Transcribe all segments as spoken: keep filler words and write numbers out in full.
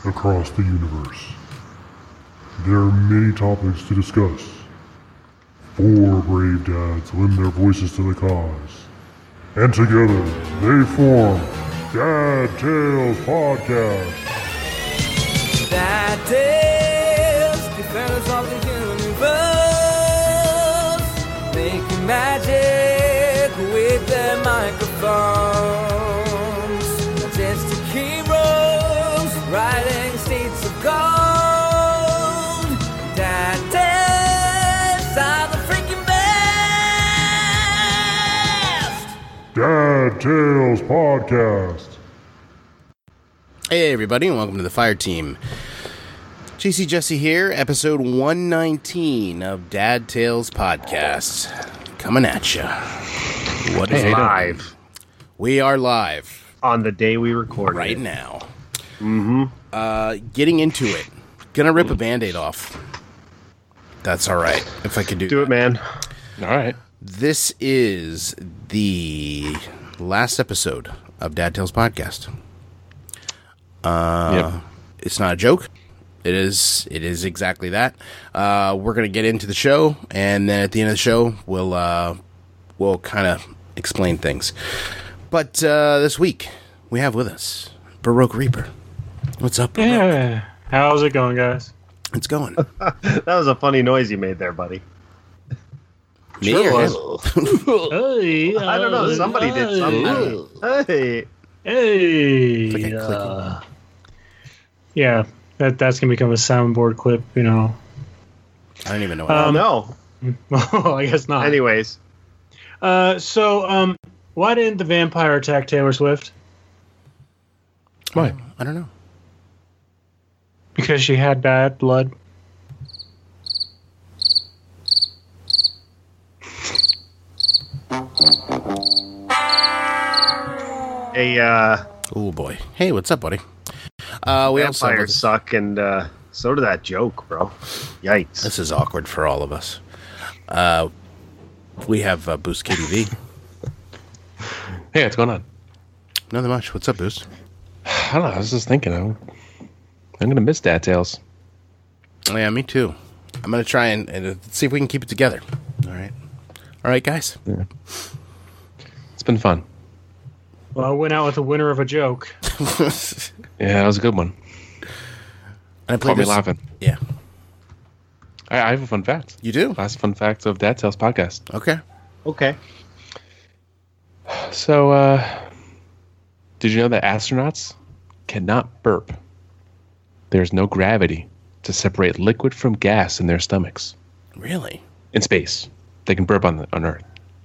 across the universe. There are many topics to discuss. Four brave dads lend their voices to the cause. And together, they form Dad Tales Podcast. Dad Tales, defenders of the universe, making magic with their microphones. Majestic heroes, riding steeds of gold. Dad Tales are the freaking best! Dad Tales Podcast. Hey everybody, and welcome to the Fire Team. J C Jesse here, episode one nineteen of Dad Tales Podcast. Coming at you. What is Hey, it? live We are live on the day we recorded right it. now. Mm-hmm. Uh, getting into it. Gonna rip a Band-Aid off. That's alright, if I could do Do it, man. All right. This is the last episode of Dad Tales Podcast. Uh, Yep. It's not a joke. It is. It is exactly that. Uh, we're gonna get into the show, and then at the end of the show, we'll uh, we'll kind of explain things. But uh, this week we have with us Baroque Reaper. What's up, Baroque? Yeah. How's it going, guys? It's going. That was a funny noise you made there, buddy. Me Sure or was. him? Hey, I don't know. Somebody did something. Hey. Hey. It's like a clicking. uh, yeah, that that's gonna become a soundboard clip. You know. I don't even know. What Oh, Um, no. Well, I guess not. Anyways. Uh, so um, why didn't the vampire attack Taylor Swift? Why? I don't know. Because she had bad blood. A uh, Oh boy. Hey, what's up, buddy? Uh, we also have vampires with- suck, and uh, so did that joke, bro. Yikes. This is awkward for all of us. Uh, we have uh, Boost K D V. Hey, what's going on? Nothing much. What's up, Boost? I don't know. I was just thinking. I'm, I'm gonna miss Dad Tales. Oh, yeah, me too. I'm gonna try and, and uh, see if we can keep it together. All right, all right, guys. It's been fun. Well, I went out with the winner of a joke. Yeah, that was a good one. And I Caught played me this. laughing. Yeah, I, I have a fun fact. you do. Last fun fact of Dad Tales podcast. Okay. Okay. So, uh, did you know that astronauts cannot burp? There's no gravity to separate liquid from gas in their stomachs. Really? In space, they can burp on the, on Earth.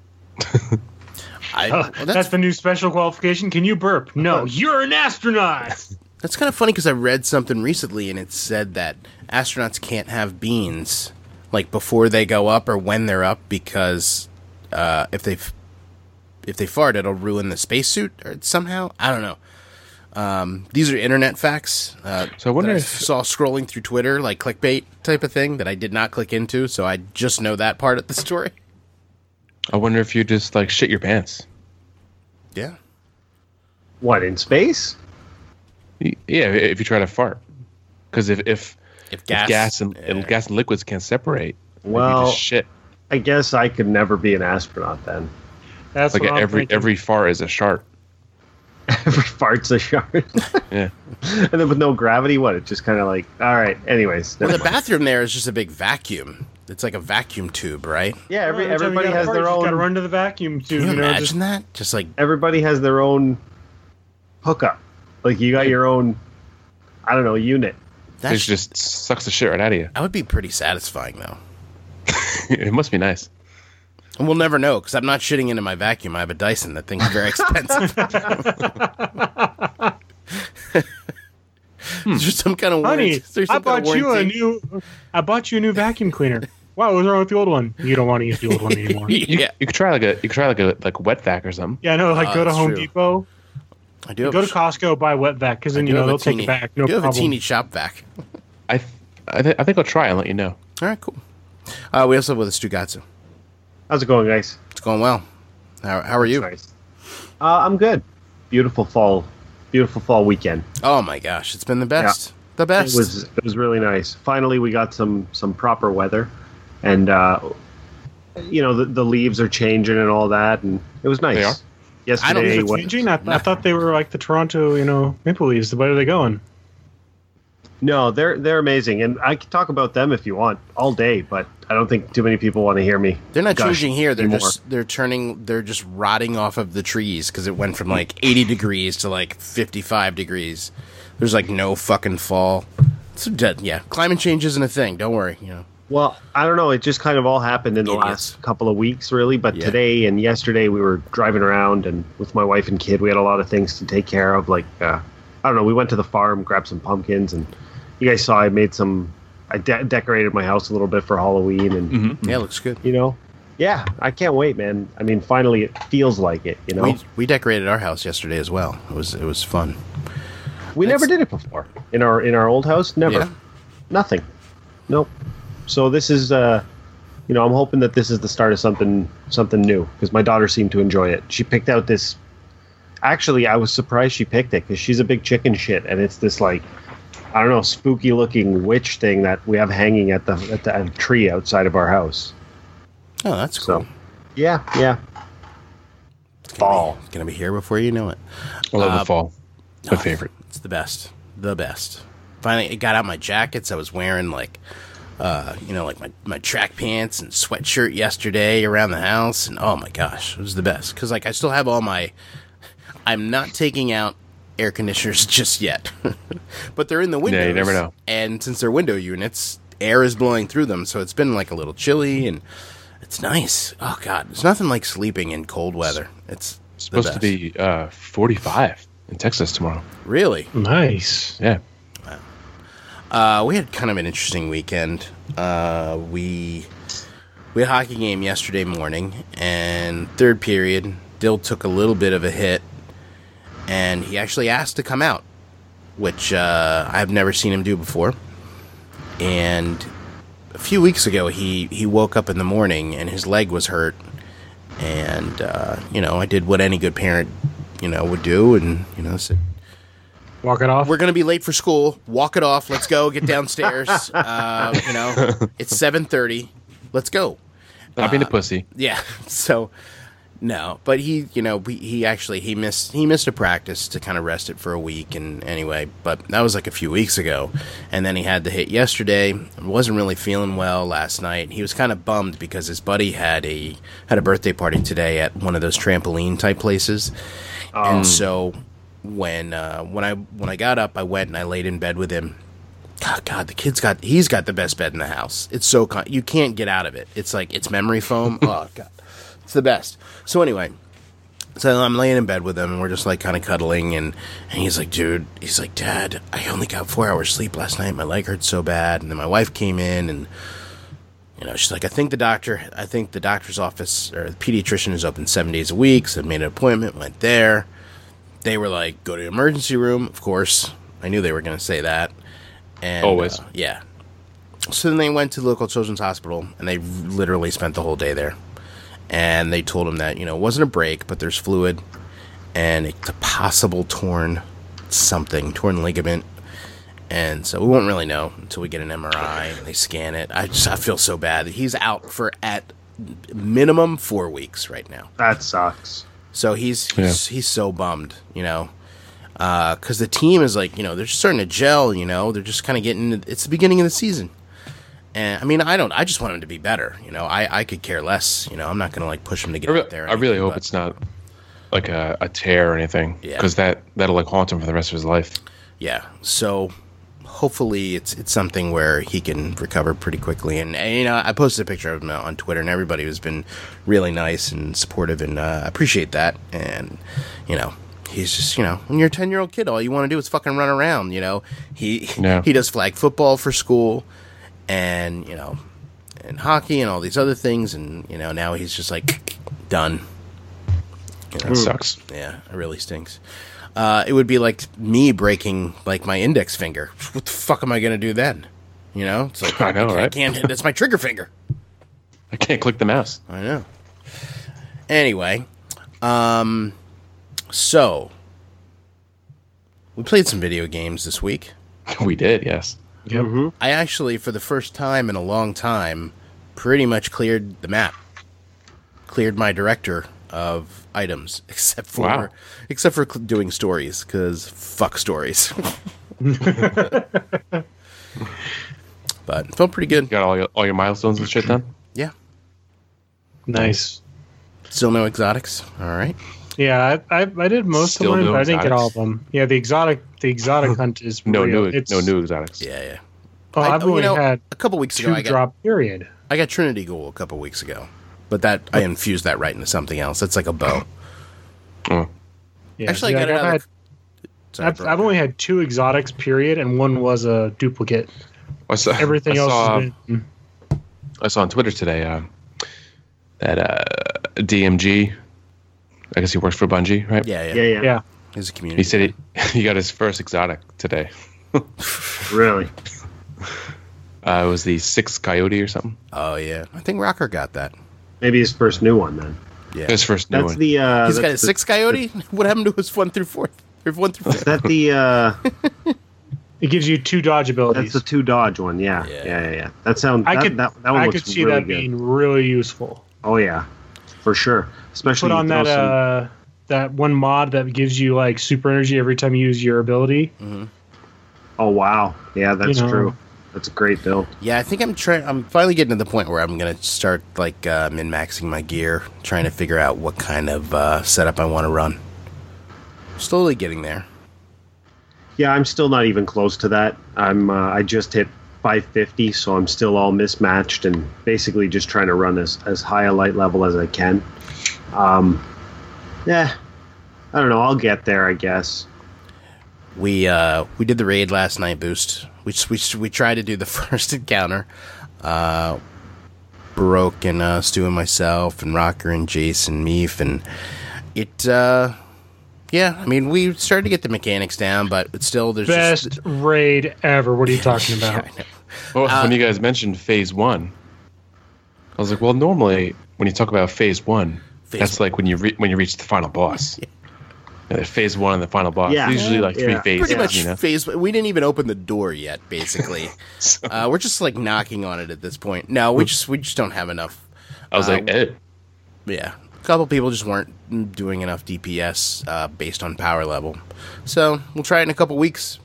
I. Uh, well, that's, that's the new special qualification. Can you burp? No, you're an astronaut. that's kind of funny because I read something recently and it said that astronauts can't have beans like before they go up or when they're up because uh, if they if they fart, it'll ruin the spacesuit or somehow. I don't know. Um, these are internet facts. Uh, So I wonder that if- saw scrolling through Twitter, like clickbait type of thing that I did not click into, so I just know that part of the story. I wonder if you just like shit your pants. Yeah. What, in space? Y- Yeah, if you try to fart, because if if, If if gas, gas, and, uh, and gas and liquids can't separate, then Well- you just shit. I guess I could never be an astronaut then. That's Like what I'm every thinking. every fart is a shart. Every fart's a shard. Yeah. And then with no gravity, what? It's just kind of like, all right, anyways. well, never the mind. bathroom there is just a big vacuum. It's like a vacuum tube, right? Yeah, every, Every time you everybody gotta has fart, their you just own. Gotta run to the vacuum tube. Can you You know, imagine just, that? Just like Everybody has their own hookup. Like you got your own, I don't know, unit. It that. sh- just sucks the shit right out of you. that would be pretty satisfying, though. It must be nice. And we'll never know because I'm not shitting into my vacuum. I have a Dyson. That thing's very expensive. Is there some kind of honey, warranty? Is there some I kind bought of you a warranty? new. I bought you a new vacuum cleaner. Wow, what's wrong with the old one? You don't want to use the old one anymore. Yeah, You could try like a you could try like a like wet vac or something. Yeah, no, like Oh, go to that's Home true. Depot, I do. Have go a to sh- Costco, buy wet vac because I then do you know have a they'll take teeny- it back. I No do have a problem. teeny shop vac. I th- I, th- I think I'll try and let you know. All right, cool. Uh, we also have with us Stugatsu. How's it going, guys? It's going well. How, how are you? Nice. Uh, I'm good. Beautiful fall, beautiful fall weekend. Oh my gosh, it's been the best. The best. It was it was really nice. Finally, we got some some proper weather, and uh, you know the the leaves are changing and all that, and it was nice. They are? I don't Yesterday, think Is it went- changing? I, I thought they were like the Toronto, you know, Maple Leafs. Where are they going? no, they're they're amazing, and I can talk about them if you want all day, but I don't think too many people want to hear me. They're not gush changing here. They're anymore. just they're turning. They're just rotting off of the trees because it went from like eighty degrees to like fifty-five degrees. There's like no fucking fall. It's dead. Yeah, climate change isn't a thing. Don't worry. You know. Well, I don't know. It just kind of all happened in the Idiots. last couple of weeks, really. But Yeah. today and yesterday, we were driving around, and with my wife and kid, we had a lot of things to take care of. Like, uh, I don't know, we went to the farm, grabbed some pumpkins, and you guys saw I made some. I de- decorated my house a little bit for Halloween, and Mm-hmm. Yeah, it looks good. you know, yeah, I can't wait, man. I mean, finally, it feels like it. You know, We we, we decorated our house yesterday as well. It was it was fun. never did it before in our in our old house. Never, Yeah. nothing, nope. So this is, uh, you know, I'm hoping that this is the start of something something new because my daughter seemed to enjoy it. She picked out this. Actually, I was surprised she picked it because she's a big chicken shit, and it's this like, I don't know, spooky looking witch thing that we have hanging at the at the at a tree outside of our house. Oh, that's cool. So, yeah, yeah. It's gonna fall. Be, it's gonna be here before you know it. I love Uh, the fall. My favorite. It's the best. The best. Finally, I got out my jackets. I was wearing like, uh, you know, like my, my track pants and sweatshirt yesterday around the house, and oh my gosh, it was the best. Because like I still have all my. I'm not taking out air conditioners just yet, but they're in the windows. Yeah, you never know. And since they're window units, air is blowing through them, so it's been like a little chilly, and it's nice. Oh god, it's nothing like sleeping in cold weather. It's It's supposed the to best. be uh, forty-five in Texas tomorrow. Really. Nice. Yeah. Uh, we had kind of an interesting weekend. Uh, we we had a hockey game yesterday morning, and third period, Dill took a little bit of a hit, and he actually asked to come out, which uh, I've never seen him do before. And a few weeks ago, he, he woke up in the morning, and his leg was hurt, and, uh, you know, I did what any good parent, you know, would do, and, you know, said, Walk it off. we're going to be late for school. Walk it off. Let's go. Get downstairs. uh, you know, it's seven thirty. Let's go. Not being a pussy. Yeah. So, no. But he, you know, we, he actually, he missed, he missed a practice to kind of rest it for a week. And anyway, but that was like a few weeks ago. And then he had the hit yesterday. Wasn't really feeling well last night. He was kind of bummed because his buddy had a, had a birthday party today at one of those trampoline type places. And so when uh, when I when I got up, I went and I laid in bed with him. God, God, the kid's got he's got the best bed in the house. It's so con- you can't get out of it. It's like it's memory foam. Oh God, it's the best. So anyway, so I'm laying in bed with him, and we're just like kind of cuddling, and and he's like, dude, he's like, Dad, I only got four hours sleep last night. My leg hurts so bad, and then my wife came in, and you know, she's like, I think the doctor, I think the doctor's office or the pediatrician is open seven days a week. So I made an appointment, went there. They were like, go to the emergency room. Of course, I knew they were going to say that. And, Always. uh, yeah. So then they went to the local children's hospital, and they literally spent the whole day there. And they told him that, you know, it wasn't a break, but there's fluid, and it's a possible torn something, torn ligament. And so we won't really know until we get an M R I and they scan it. I just I feel so bad. He's out for at minimum four weeks right now. That sucks. So he's he's, he's so bummed, you know, because the team is like, you know, they're just starting to gel, you know, they're just kind of getting. It's the beginning of the season, and I mean, I don't. I just want him to be better, you know. I, I could care less, you know. I'm not going to like push him to get I, re- out there. or I really anything, hope but- it's not like a, a tear or anything, Yeah. because that that'll like haunt him for the rest of his life. Yeah. So hopefully it's it's something where he can recover pretty quickly. And, and you know, I posted a picture of him on Twitter, and everybody has been really nice and supportive, and uh, I appreciate that. And you know, he's just, you know, when you're a ten year old kid, all you want to do is fucking run around. You know, he Yeah. he does flag football for school, and you know, and hockey and all these other things, and you know, now he's just like done. You know? That sucks. Yeah, it really stinks. Uh, it would be like me breaking like my index finger. What the fuck am I gonna do then? You know, it's like I know, I right? can't. That's my trigger finger. I can't click the mouse. I know. Anyway, um, so we played some video games this week. We did, yes. Mhm. I actually, for the first time in a long time, pretty much cleared the map. Cleared my director of items, except for Wow. except for cl- doing stories, because fuck stories. But it felt pretty good. You got all your, all your milestones and shit done? Yeah. Nice. Still no exotics. All right. Yeah, I, I, I did most Still of mine, no but I didn't get all of exotics? them. Yeah, the exotic the exotic hunt is No real. new It's, no new exotics. Yeah, yeah. Oh, I- I've oh, you only know, had a couple weeks ago. two I got drop period. I got Trinity Ghoul a couple weeks ago, but that I infused that right into something else. It's like a bow. Oh. Yeah, Actually, see, I got like, it I've, out had, of the- Sorry, I've, bro. I've only had two exotics period, and one was a duplicate. I saw, Everything I else saw, has been. I saw on Twitter today uh, that uh, D M G, I guess he works for Bungie, right? Yeah, yeah, Yeah, yeah, Yeah. He's a community. He said he, he got his first exotic today. Really. Uh, it was the sixth coyote or something. Oh yeah, I think Rocker got that. Maybe his first new one then. Yeah, His first new That's one. the. Uh, he's got that's his the- six coyote. What happened to his one through fourth? Or one through Is fifth? that the? Uh, It gives you two dodge that's abilities. the two dodge one. Yeah, Yeah. yeah, yeah. yeah. That sounds. I that, could that, that one I looks could see really that good. being really useful. Oh yeah, for sure. Especially Put on throw that some- uh that one mod that gives you like super energy every time you use your ability. Oh wow, yeah, that's you know. true. That's a great build. Yeah, I think I'm trying. I'm finally getting to the point where I'm gonna start like uh, min maxing my gear, trying to figure out what kind of uh, setup I want to run. Slowly getting there. Yeah, I'm still not even close to that. I'm. Uh, I just hit five fifty, so I'm still all mismatched and basically just trying to run as as high a light level as I can. Um, yeah, I don't know. I'll get there, I guess. We uh, we did the raid last night, Boost. We just, we just- we tried to do the first encounter. Uh, Baroque and uh, Stu and myself and Rocker and Jason Meef and it. Uh, yeah, I mean we started to get the mechanics down, but it's still there's Best just raid ever. What are you talking about? Well, Uh, when you guys mentioned phase one, I was like, well, normally when you talk about phase one, Phase that's like when you re- when you reach the final boss. Yeah, the phase one and the final boss. Yeah. Usually like three Yeah. phases. pretty much You know? phase. We didn't even open the door yet. Basically, uh, we're just like knocking on it at this point. No, we just we just don't have enough. I was uh, like, eh. Yeah, a couple people just weren't doing enough D P S uh, based on power level. So we'll try it in a couple weeks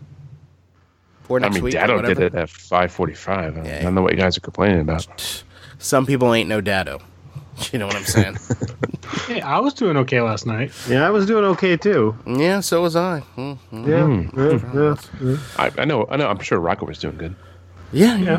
or I next mean, week. or Dado did whatever. it at five forty-five. I Yeah. don't know what you guys are complaining about. Some people ain't no Dado. You know what I'm saying? Hey, I was doing okay last night. Yeah, I was doing okay too. Yeah, so was I. Mm, mm. Yeah, yeah, yeah. I, I know, I know. I'm sure Rocket was doing good. Yeah, yeah.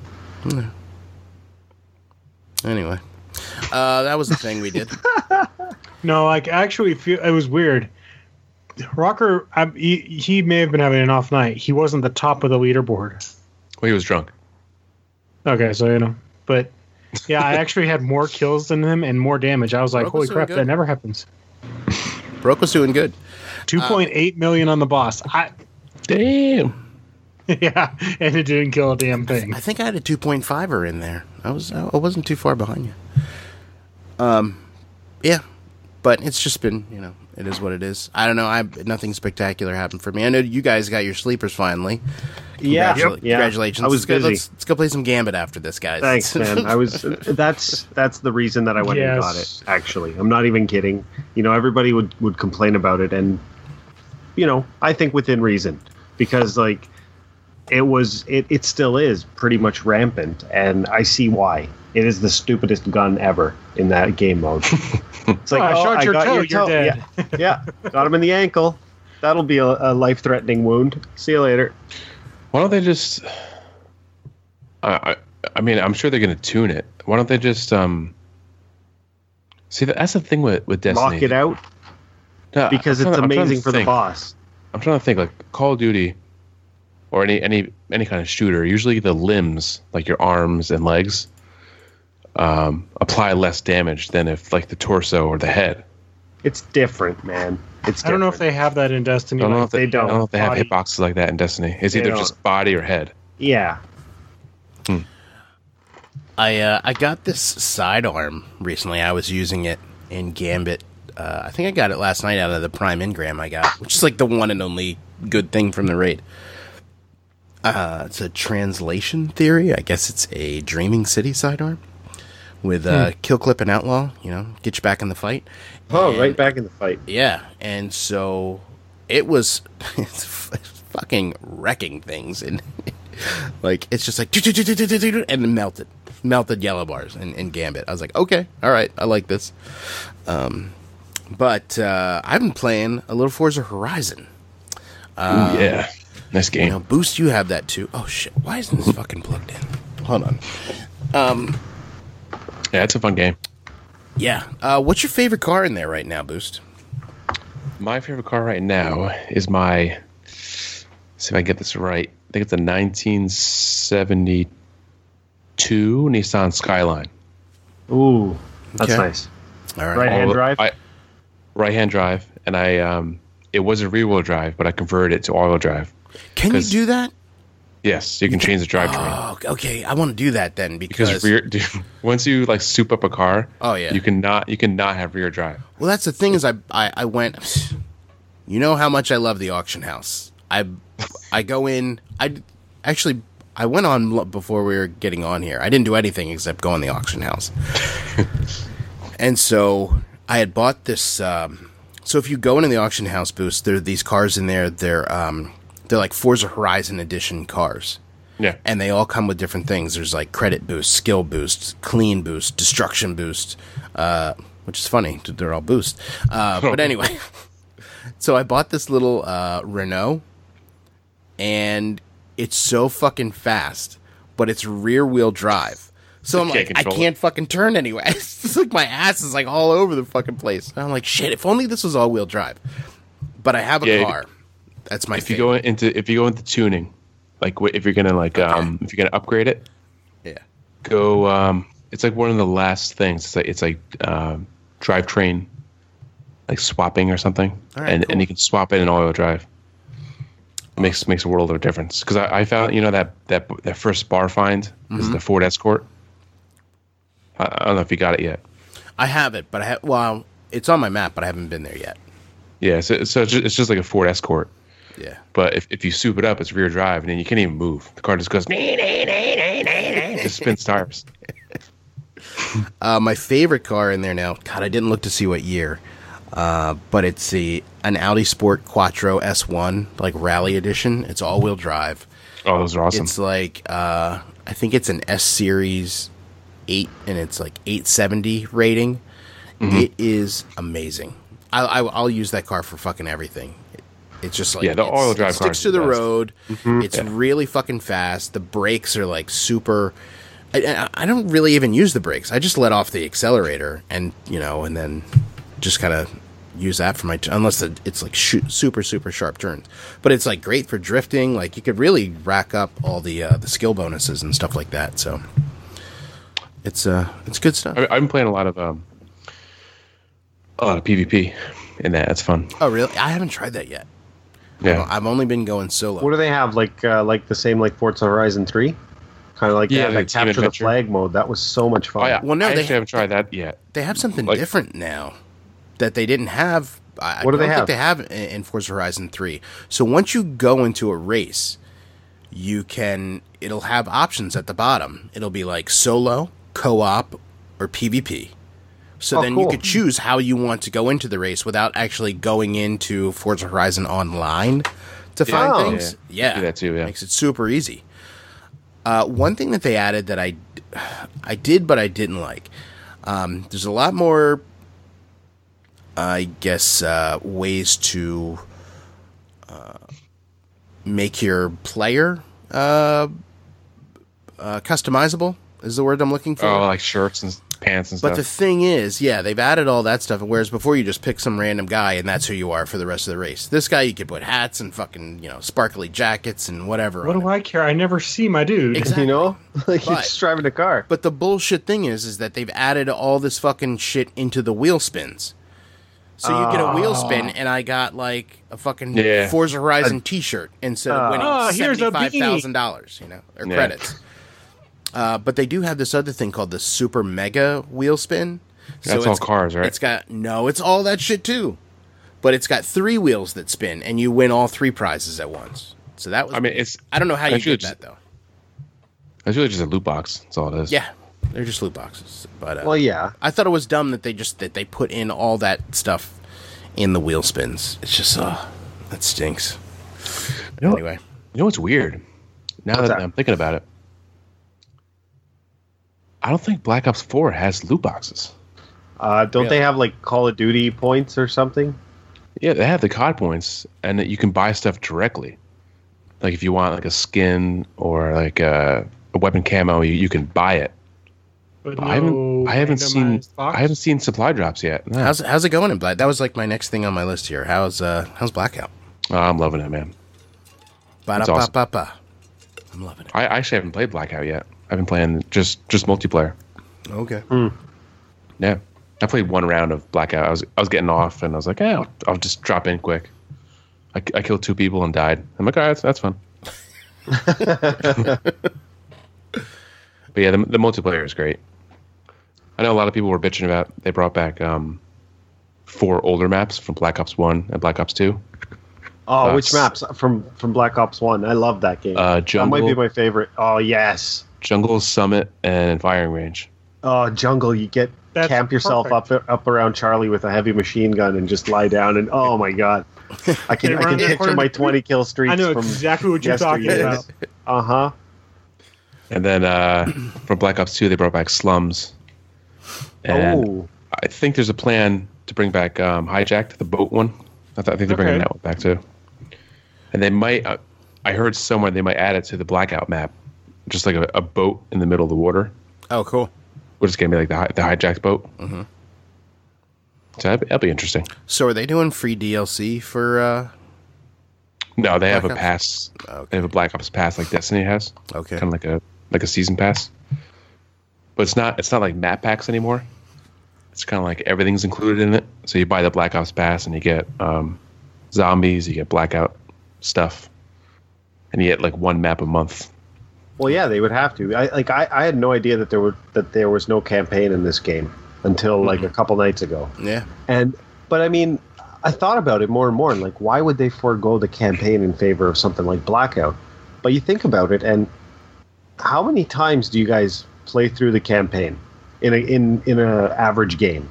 Anyway, uh, that was the thing we did. No, like actually, feel it was weird. Rocker, I, he, he may have been having an off night. He wasn't the top of the leaderboard. Well, he was drunk. Okay, so you know, but yeah, I actually had more kills than him and more damage. I was like, Broke holy was doing crap, good. that never happens. Broke was doing good. Two point eight million on the boss. I Damn. yeah, and it didn't kill a damn thing. I think I had a two point five-er in there. I was I wasn't too far behind you. Um, yeah, but it's just been, you know, it is what it is. I don't know. I nothing spectacular happened for me. I know you guys got your sleepers finally. Yeah, Congratula- yeah. Congratulations. I was let's go, busy. let's, let's go play some Gambit after this, guys. Thanks, man. I was. That's that's the reason that I went and got it. Yes. Actually, I'm not even kidding. You know, everybody would would complain about it, and you know, I think within reason, because like it was, it it still is pretty much rampant, and I see why. It is the stupidest gun ever in that game mode. It's like, Oh, I oh, shot I your got toe, your you're toe. dead. Yeah, yeah, got him in the ankle. That'll be a, a life-threatening wound. See you later. Why don't they just? I I, I mean, I'm sure they're going to tune it. Why don't they just um? See, that's the thing with with Destiny. Lock it out No, because I'm it's trying to- I'm trying to amazing for the think. boss. I'm trying to think like Call of Duty, or any any any kind of shooter. Usually, the limbs, like your arms and legs, um, apply less damage than if like the torso or the head. It's different, man. It's. I don't know if different. they have that in Destiny. I don't know like, if they, they don't. I don't know if they have Body. hitboxes like that in Destiny. It's They either don't. just body or head. Yeah. I uh, I got this sidearm recently. I was using it in Gambit. Uh, I think I got it last night out of the Prime Engram I got, which is like the one and only good thing from the raid. Uh, it's a translation theory. I guess it's a Dreaming City sidearm with uh, Kill Clip and Outlaw. You know, get you back in the fight. Oh, And- right back in the fight. Yeah, and so it was it's fucking wrecking things, and like it's just like and then melted, melted yellow bars and, and Gambit. I was like, okay, all right, I like this. Um, but uh, I've been playing a little Forza Horizon. Ooh, yeah. Nice game. You know, Boost, you have that too. Oh shit, why isn't this fucking plugged in? Hold on. Yeah, it's a fun game. Yeah, uh, what's your favorite car in there right now, Boost? My favorite car right now is my. See if I can get this right. I think it's a nineteen seventy-two Nissan Skyline. Ooh, that's Okay. nice. All right. Right hand All- drive. I, right-hand drive, and I um, it was a rear-wheel drive, but I converted it to all-wheel drive. Can you 'cause- do that? Yes, you can change the drivetrain. Oh, okay. I want to do that then because, Because rear, dude, once you like soup up a car, Oh, yeah. you cannot you cannot have rear drive. well, that's the thing is I, I I went. You know how much I love the auction house. I I go in. I actually I went on l- before we were getting on here. I didn't do anything except go in the auction house. And so I had bought this. Um, so if you go into the auction house, Boost, there are these cars in there. They're um, they're like Forza Horizon edition cars. Yeah, And they all come with different things. There's like credit boost, skill boost, clean boost, destruction boost, uh, which is funny. They're all boost. Uh, but anyway, so I bought this little uh, Renault, and it's so fucking fast, but it's rear wheel drive. So I'm Can't like, I control can't fucking turn anyway. It's just like my ass is like all over the fucking place. And I'm like, shit, if only this was all wheel drive. But I have a Yeah, car. That's my if you favorite. go into if you go into tuning, like wh- if you're gonna like um if you're gonna upgrade it, Yeah. go um it's like one of the last things. It's like it's like um drivetrain, like swapping or something, All right, and cool. and you can swap it in all-wheel drive. It makes makes a world of difference because I, I found you know that that that first bar find Mm-hmm. is the Ford Escort. I, I don't know if you got it yet. I have it, but I have, well, it's on my map, but I haven't been there yet. Yeah, so, so it's, just, it's just like a Ford Escort. Yeah. But if, if you soup it up, it's rear drive, and then you can't even move. The car just goes, just spins tires. Uh, my favorite car in there now, God, I didn't look to see what year, uh, but it's the an Audi Sport Quattro S one, like Rally Edition. It's all-wheel drive. Oh, those are awesome. It's like, uh, I think it's an S Series eight, and it's like eight seventy rating. Mm-hmm. It is amazing. I, I, I'll use that car for fucking everything. It- It's just like Yeah, the it's- all-wheel drive it sticks cars to are the the best. road. It's really fucking fast. The brakes are like super. I, I, I don't really even use the brakes. I just let off the accelerator and you know, and then just kind of use that for my t- unless the, it's like shoot, super super sharp turns. But it's like great for drifting. Like you could really rack up all the uh, the skill bonuses and stuff like that. So it's uh it's good stuff. I, I've been playing a lot of um, a lot of PvP in that. That's fun. Oh really? I haven't tried that yet. Yeah, I've only been going solo. What do they have? Like uh, like the same like Forza Horizon three? Kind of like Yeah, that, like like Team capture the Adventure. flag mode. That was so much fun. oh yeah. Well, no, I they- actually haven't tried that yet. They have something Like- different now that they didn't have. I, What do I they don't have? think they have in, in Forza Horizon three. So once you go into a race, you can. It'll have options at the bottom. It'll be like solo, co-op, or PvP. So Oh, then you cool. could choose how you want to go into the race without actually going into Forza Horizon Online to find Oh. things. Yeah, Yeah, do that too, yeah. makes it super easy. Uh, one thing that they added that I, I did but I didn't like. Um, there's a lot more, I guess, uh, ways to uh, make your player uh, uh, customizable. Is the word I'm looking for? Oh, like shirts and pants and But stuff. the thing is, yeah, they've added all that stuff. Whereas before, you just pick some random guy and that's who you are for the rest of the race. This guy, you could put hats and fucking, you know, sparkly jackets and whatever. What on do it. I care? I never see my dude. Exactly. You know, like you're But- just driving a car. But the bullshit thing is, is that they've added all this fucking shit into the wheel spins. So you get a wheel spin, and I got like a fucking Yeah. Forza Horizon T-shirt instead of winning Oh, here's a seventy-five thousand dollars, you know, or Yeah. credits. Uh, but they do have this other thing called the Super Mega Wheel Spin. That's all it's- cars, right? It's got no, it's all that shit too, but it's got three wheels that spin, and you win all three prizes at once. So that was. I mean, it's. I don't know how you it's really did that just- though. It's really just a loot box. That's all it is. Yeah, they're just loot boxes. But uh, Well, yeah. I thought it was dumb that they just that they put in all that stuff in the wheel spins. It's just uh that stinks. You know, Anyway, you know what's weird? Now What's that, that? I'm thinking about it, I don't think Black Ops four has loot boxes. Uh, don't Really? they have like Call of Duty points or something? Yeah, they have the C O D points, and that you can buy stuff directly. Like if you want like a skin or like a, a weapon camo, you, you can buy it. But I haven't. I haven't seen. randomized box? I haven't seen supply drops yet. No. how's how's it going in Black? That was like my next thing on my list here. How's uh how's Blackout? Oh, I'm loving it, man. Ba It's da ba awesome. ba ba. I'm loving it. I, I actually haven't played Blackout yet. I've been playing just just multiplayer. Okay. Yeah, I played one round of Blackout. I was I was getting off, and I was like, "Yeah, I'll, I'll just drop in quick." I, I killed two people and died. I'm like, "All right, that's, that's fun." But yeah, the, the multiplayer is great. I know a lot of people were bitching about they brought back um, four older maps from Black Ops One and Black Ops Two. Oh, Uh, which s- maps from from Black Ops One? I love that game. Uh, that might Jungle, be my favorite. Oh yes. Jungle, Summit, and Firing Range. Oh, jungle! You get That's camp yourself perfect. up up around Charlie with a heavy machine gun and just lie down and oh my god, I can Get I can around the picture corner. my twenty kill streaks. I know from exactly what you're talking yesteryears. about. Uh huh. And then uh, from Black Ops Two, they brought back Slums. And Oh, I think there's a plan to bring back um, Hijacked, the boat one. I, th- I think they're bringing Okay. that one back too. And they might. Uh, I heard somewhere they might add it to the Blackout map, just like a, a boat in the middle of the water, Oh, cool. which is gonna be like the hi- the hijacked boat. Mm-hmm. So that'd be, that'd be interesting. So are they doing free D L C for? uh No, they have Black a Ops? pass. Okay. They have a Black Ops pass like Destiny has. Okay. Kind of like a like a season pass. But it's not it's not like map packs anymore. It's kind of like everything's included in it. So you buy the Black Ops pass and you get um, zombies, you get Blackout stuff, and you get like one map a month. well, yeah, they would have to. I like I, I had no idea that there were that there was no campaign in this game until like a couple nights ago. Yeah. And but I mean, I thought about it more and more, and like, why would they forego the campaign in favor of something like Blackout? But you think about it, and how many times do you guys play through the campaign in a in in a average game?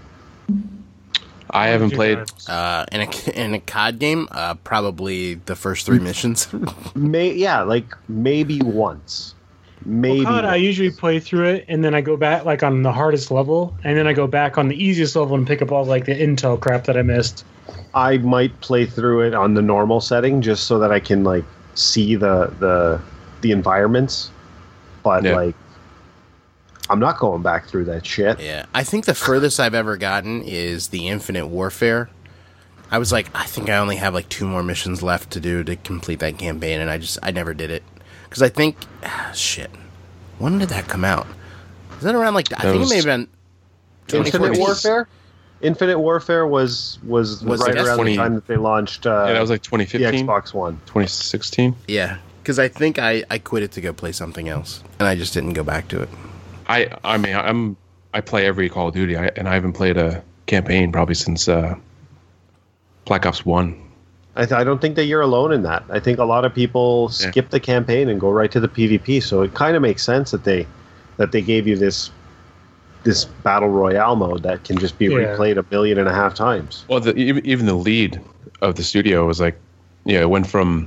I haven't Two played. times. Uh, in a in a C O D game, uh, probably the first three missions. May yeah, like maybe once, maybe. Well, C O D, I once. usually play through it, and then I go back like on the hardest level, and then I go back on the easiest level and pick up all like the intel crap that I missed. I might play through it on the normal setting just so that I can like see the the the environments, but Yeah. like I'm not going back through that shit. Yeah, I think the furthest I've ever gotten is the Infinite Warfare. I was like, I think I only have like two more missions left to do to complete that campaign, and I just I never did it because I think ah, shit. When did that come out? Was that around like I That think was it may have been Infinite twenty fourteen. Warfare. Infinite Warfare was was, Was right it around twenty the time that they launched uh, Yeah, that was like twenty the fifteen, Xbox One. twenty sixteen. Yeah, because I think I I quit it to go play something else, and I just didn't go back to it. I I mean I'm I play every Call of Duty, I, and I haven't played a campaign probably since uh, Black Ops One. I, th- I don't think that you're alone in that. I think a lot of people Yeah. skip the campaign and go right to the PvP. So it kind of makes sense that they that they gave you this this battle royale mode that can just be Yeah. replayed a million and a half times. Well, the, even even the lead of the studio was like, yeah, it went from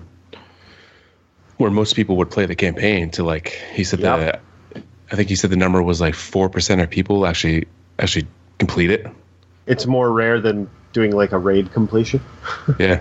where most people would play the campaign to like he said Yep. that I think he said the number was like four percent of people actually actually complete it. It's more rare than doing like a raid completion. Yeah.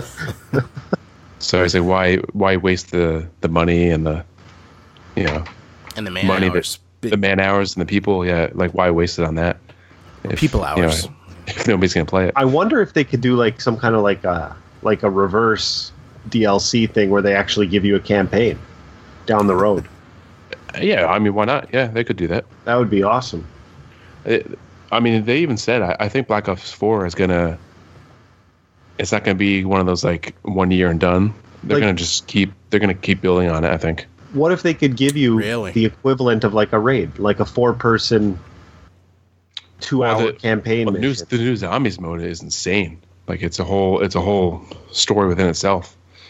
So I was like, why why waste the the money and the you know And the man money hours, that the man hours and the people? Yeah, like why waste it on that? If, people you know, hours. if nobody's gonna play it. I wonder if they could do like some kind of like a like a reverse D L C thing where they actually give you a campaign down the road. Yeah, I mean, why not? Yeah, they could do that. That would be awesome. It, I mean, they even said I, I think Black Ops Four is gonna. It's not gonna be one of those like one year and done. They're Like- gonna just keep. They're gonna keep building on it. I think. What if they could give you Really? the equivalent of like a raid, like a four-person, two-hour Well, the- campaign Well, the, new, mission? the new zombies mode is insane. Like it's a whole. It's a whole story within itself.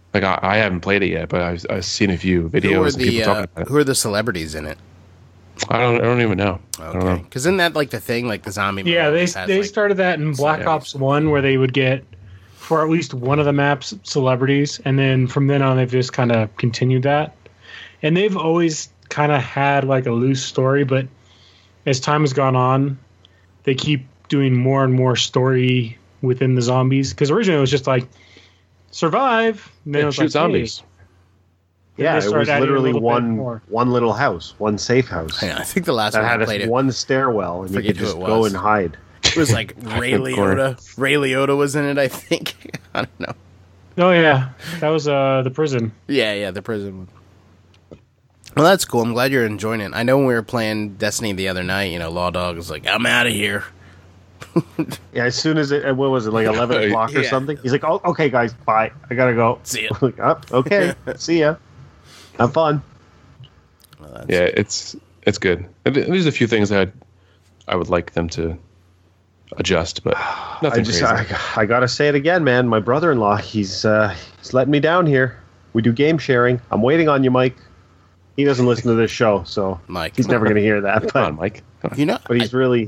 Like I, I haven't played it yet, but I've, I've seen a few videos Who are of people the talking uh, about it. who are the celebrities in it? I don't. I don't even know. I don't Okay, know. because isn't that like the thing, like the zombie? Yeah, they movies has, they like- started that in Black Ops One, where they would get for at least one of the maps celebrities, and then from then on they've just kind of continued that. And they've always kind of had like a loose story, but as time has gone on, they keep doing more and more story within the zombies. Because originally it was just like survive, and then Yeah, it was shoot like, zombies. hey. Yeah, they it started was adding a literally little bit one more. one little house, one safe house Yeah, I think the last that one I had played a, it, one stairwell, and you Forget could who just it go was. and hide. it was like Ray Of course. Liotta. Ray Liotta was in it, I think. I don't know. Oh yeah, that was uh the prison. Yeah, yeah, the prison one. Well, that's cool. I'm glad you're enjoying it. I know when we were playing Destiny the other night, you know, Law Dog was like, I'm out of here. Yeah, as soon as it, uh, what was it, like eleven o'clock or Yeah. something? He's like, "Oh, okay, guys, bye. I gotta go." See ya. Like, oh, okay, see ya. Have fun. Well, that's- Yeah, it's it's good. And th- There's a few things that I'd, I would like them to adjust, but nothing I just, crazy. I, I gotta say it again, man. My brother-in-law, he's uh, he's letting me down here. We do game sharing. I'm waiting on you, Mike. He doesn't listen to this show, so Mike. he's never gonna hear that. Come on, But, Mike. Come on. You know, but he's really.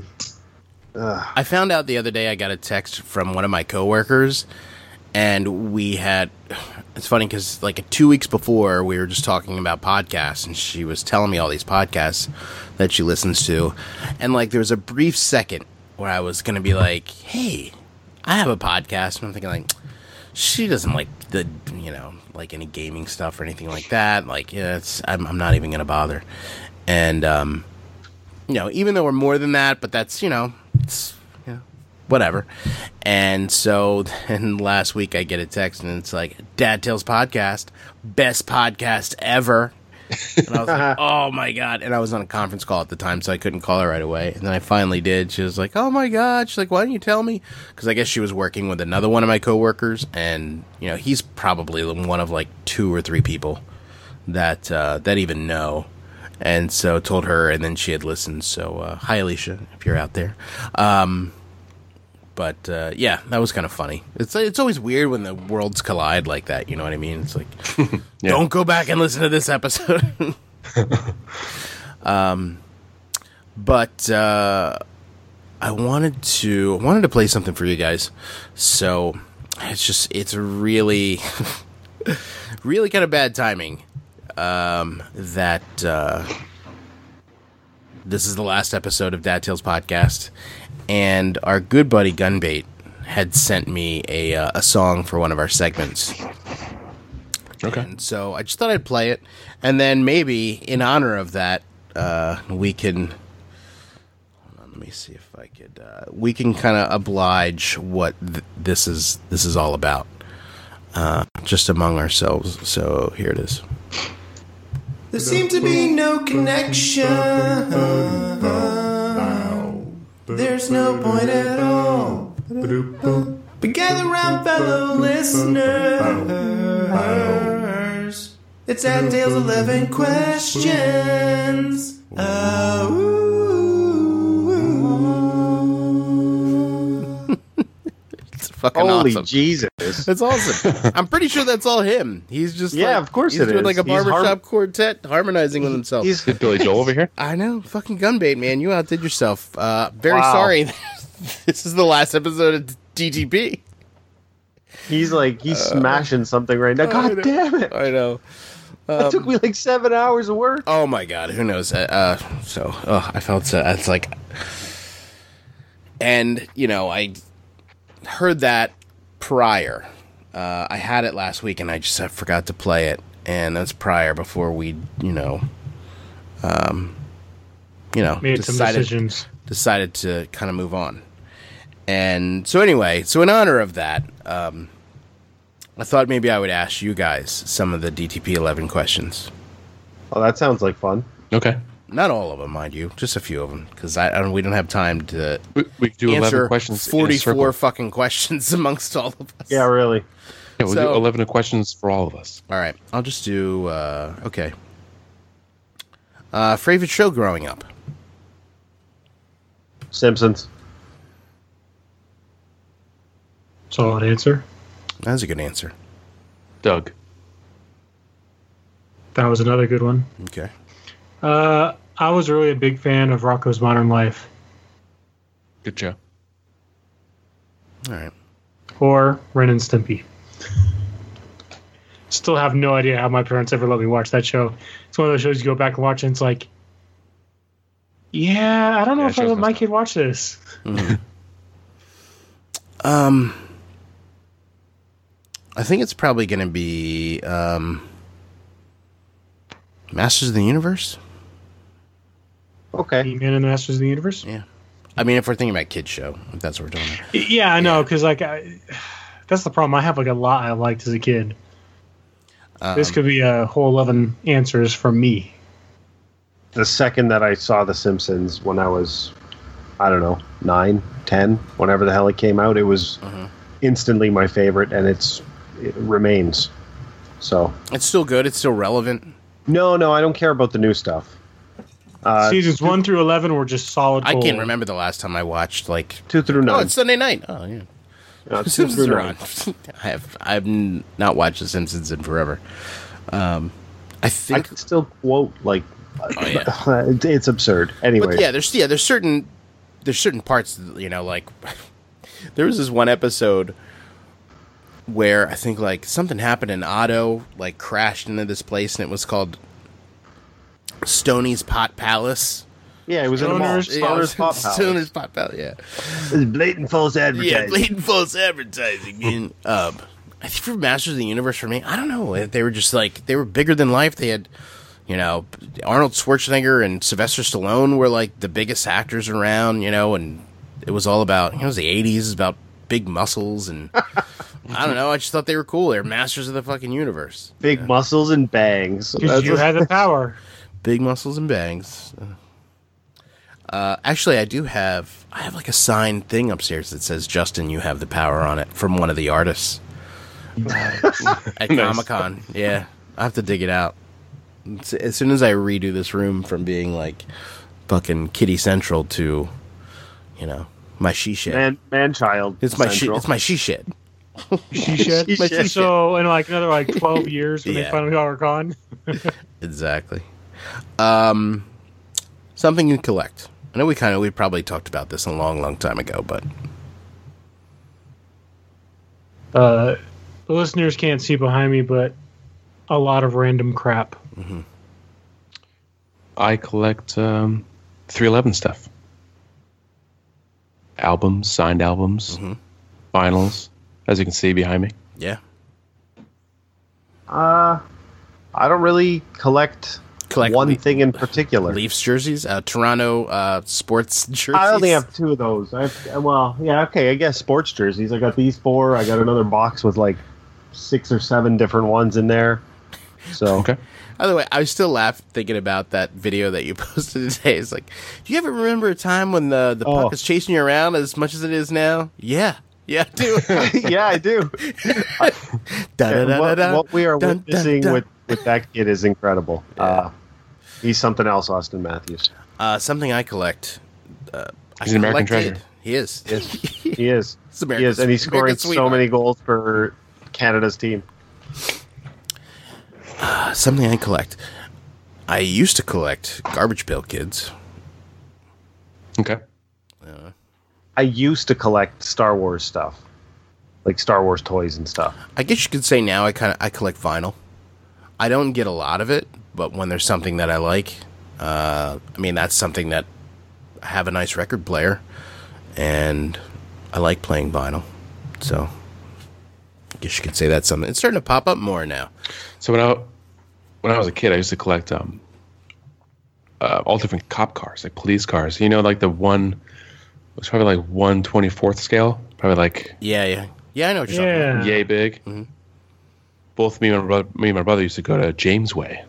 I found out the other day I got a text from one of my coworkers, and we had. It's funny because like two weeks before we were just talking about podcasts, and she was telling me all these podcasts that she listens to, and like there was a brief second where I was gonna be like, "Hey, I have a podcast," and I'm thinking like, she doesn't like the you know like any gaming stuff or anything like that. Like, yeah, it's I'm, I'm not even gonna bother, and um. You know, even though we're more than that, but that's, you know, it's, you know, whatever. And so then last week I get a text and it's like, Dad Tales Podcast, best podcast ever. And I was like, oh my God. And I was on a conference call at the time, so I couldn't call her right away. And then I finally did. She was like, oh my God. She's like, why didn't you tell me? Because I guess she was working with another one of my coworkers. And, you know, he's probably one of like two or three people that, uh, that even know. And so told her, and then she had listened. So, uh, hi, Alicia, if you're out there. Um, but, uh, yeah, that was kind of funny. It's it's always weird when the worlds collide like that. You know what I mean? It's like, Yeah. don't go back and listen to this episode. um, but, uh, I wanted to, I wanted to play something for you guys. So it's just, it's really, really kind of bad timing. Um, that uh, this is the last episode of Dad Tales Podcast, and our good buddy Gunbait had sent me a uh, a song for one of our segments. Okay. And so I just thought I'd play it, and then maybe in honor of that, uh, we can. Hold on, let me see if I could. Uh, we can kind of oblige what th- this is. This is all about, uh, just among ourselves. So here it is. There seemed to be no connection. There's no point at all. But gather round, fellow listeners. It's Dad Tales eleven questions. Oh, It's fucking Holy awesome. Jesus! That's awesome. I'm pretty sure that's all him. He's just Yeah, like, of course he's it doing is. like a He's har- barbershop quartet harmonizing with himself. He's Is Billy Joel over here? I know, fucking Gunbait, man. You outdid yourself. Uh, very Wow. sorry. This is the last episode of D T P. he's like he's smashing something right now. I know. God damn it! I know. That took me like seven hours of work. Oh my god, who knows? Uh, uh, so, oh, I felt so. It's like, and you know, I heard that prior. Uh, I had it last week, and I just I forgot to play it, and that's prior before we, you know, um, you know, Made some decided decisions. decided to kind of move on. And so anyway, so in honor of that, um, I thought maybe I would ask you guys some of the D T P eleven questions. Oh, that sounds like fun. Okay. Not all of them, mind you, just a few of them, because I, I don't, we don't have time to We, we could do eleven answer questions. in a forty-four circle. fucking questions amongst all of us. Yeah, really. Yeah, we'll So- do eleven questions for all of us. All right, I'll just do. Uh, okay. Uh, favorite show growing up? Simpsons. Solid answer. That's a good answer. Doug. That was another good one. Okay. Uh, I was really a big fan of Rocko's Modern Life. Good show. All right. Or Ren and Stimpy. Still have no idea how my parents ever let me watch that show. It's one of those shows you go back and watch and it's like, yeah, I don't know Yeah, if I show's let my messed kid watch this. Mm-hmm. um, I think it's probably going to be um, Masters of the Universe. Okay. He-Man and the Masters of the Universe? Yeah. I mean, if we're thinking about kids show, if that's what we're talking about. Yeah, I know, because like I, that's the problem. I have like a lot I liked as a kid. Um, This could be a whole eleven answers from me. The second that I saw The Simpsons when I was, I don't know, nine, ten, whenever the hell it came out, it was Uh-huh. instantly my favorite, and it's it remains. So It's still good. It's still relevant. no, no, I don't care about the new stuff. Uh, Seasons one through eleven were just solid. I gold. can't remember the last time I watched like. two through Oh, nine. it's Sunday night. Oh yeah. Uh, two Simpsons through are nine. on. I have I've n- not watched The Simpsons in forever. Um, I I think. can still quote like, Oh, yeah. it- it's absurd. Anyway, But yeah, there's yeah, there's certain there's certain parts, you know, like there was this one episode where I think like something happened and Otto like crashed into this place and it was called Stoney's Pot Palace. yeah, it was in a mall. Stoners- Stoner's Pop House. Stoney's Pot Palace. Yeah, It's blatant false advertising. yeah, blatant false advertising. Man. um, I think for Masters of the Universe for me, I don't know. They were just like they were bigger than life. They had. You know, Arnold Schwarzenegger and Sylvester Stallone were like the biggest actors around, you know, and it was all about, you know, it was the eighties, it was about big muscles, and I don't know, I just thought they were cool. They were masters of the fucking universe. Big muscles and bangs. Because That's you what- had the power. Big muscles and bangs. Uh, actually, I do have, I have like a signed thing upstairs that says, Justin, you have the power on it, from one of the artists at Comic-Con. Yeah, I have to dig it out. As soon as I redo this room from being like fucking Kitty Central to, you know, my she shit. man, man child. It's my she, central. it's my she shit. She shed. She shed. So in like another like twelve years when Yeah. they finally are gone. Exactly. Um, something you collect. I know we kind of we probably talked about this a long, long time ago, but Uh, the listeners can't see behind me, but a lot of random crap. I collect um, three eleven stuff. Albums, signed albums, Mhm. vinyls, as you can see behind me. yeah, Uh, I don't really collect, collect one Le- thing in particular. Leafs jerseys, uh, Toronto uh, sports jerseys. I only have two of those. I have, well, yeah, okay, I guess sports jerseys. I got these four. I got another box with like six or seven different ones in there. So Okay. By the way, I still laugh thinking about that video that you posted today. It's like, do you ever remember a time when the the Oh. puck is chasing you around as much as it is now? Yeah, yeah, I do. yeah, I do. Da, da, da, what, da, da. what we are Dun, dun, witnessing dun. with with that kid is incredible. Uh, he's something else, Austin Matthews. Uh, something I collect. Uh, I He's an American collected- treasure. He is. Yes, he is. It's He America's- is, and he's scoring America's so sweetheart. many goals for Canada's team. Uh, something I collect. I used to collect Garbage Pail Kids. Okay. I used to collect Star Wars stuff, like Star Wars toys and stuff. I guess you could say now I kind of I collect vinyl. I don't get a lot of it, but when there's something that I like, uh, I mean that's something that I have a nice record player, and I like playing vinyl. So I guess you could say that's something. It's starting to pop up more now. So when I when I was a kid, I used to collect um, uh, all different cop cars, like police cars. You know, like the one it was probably like one twenty fourth scale, probably like Yeah, yeah, yeah. I know what you're talking about. Yeah. yay big. Mhm. Both me and my brother, me and my brother used to go to James Way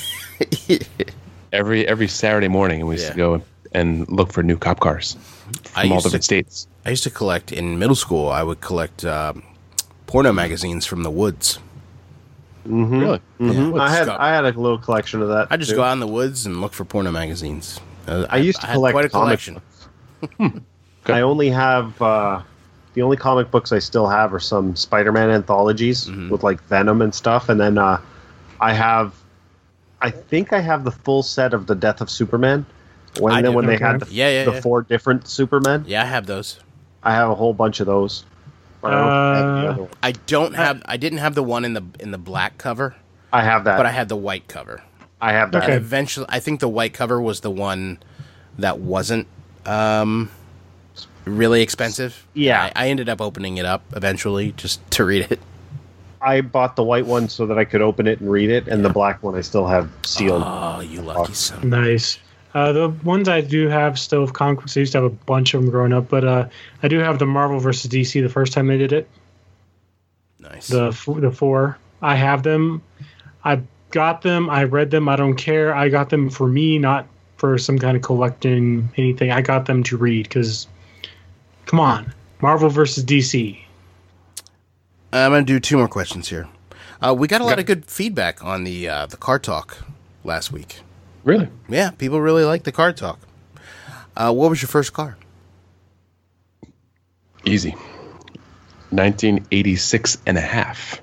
every every Saturday morning, and we used Yeah. to go and look for new cop cars I from all used to- different states. I used to collect in middle school. I would collect um, porno magazines from the woods. Mm-hmm. Really? hmm Yeah. I had Scott. I had a little collection of that. I just too. go out in the woods and look for porno magazines. Uh, I used to had collect quite a comic collection. Okay. I only have uh, the only comic books I still have are some Spider-Man anthologies Mhm. with like Venom and stuff, and then uh, I have I think I have the full set of the Death of Superman. When I then do. when they Okay. had the, Yeah, yeah, the yeah. four different Supermen, Yeah, I have those. I have a whole bunch of those. But I don't have the Uh, other one. I don't have. I didn't have the one in the in the black cover, I have that. but I had the white cover. I have that. Okay. Eventually, I think the white cover was the one that wasn't um, really expensive. Yeah. I, I ended up opening it up eventually just to read it. I bought the white one so that I could open it and read it, and the black one I still have sealed. Oh, you lucky son. Nice. Uh, the ones I do have still of Conquest, I used to have a bunch of them growing up, but uh, I do have the Marvel versus D C the first time they did it. Nice. The f- the four. I have them. I got them. I read them. I don't care. I got them for me, not for some kind of collecting anything. I got them to read because, come on, Marvel versus D C. I'm gonna do two more questions here. Uh, we got a lot of good feedback on the uh, the car talk last week. Really? Yeah, people really like the car talk. Uh, what was your first car? Easy. nineteen eighty-six and a half.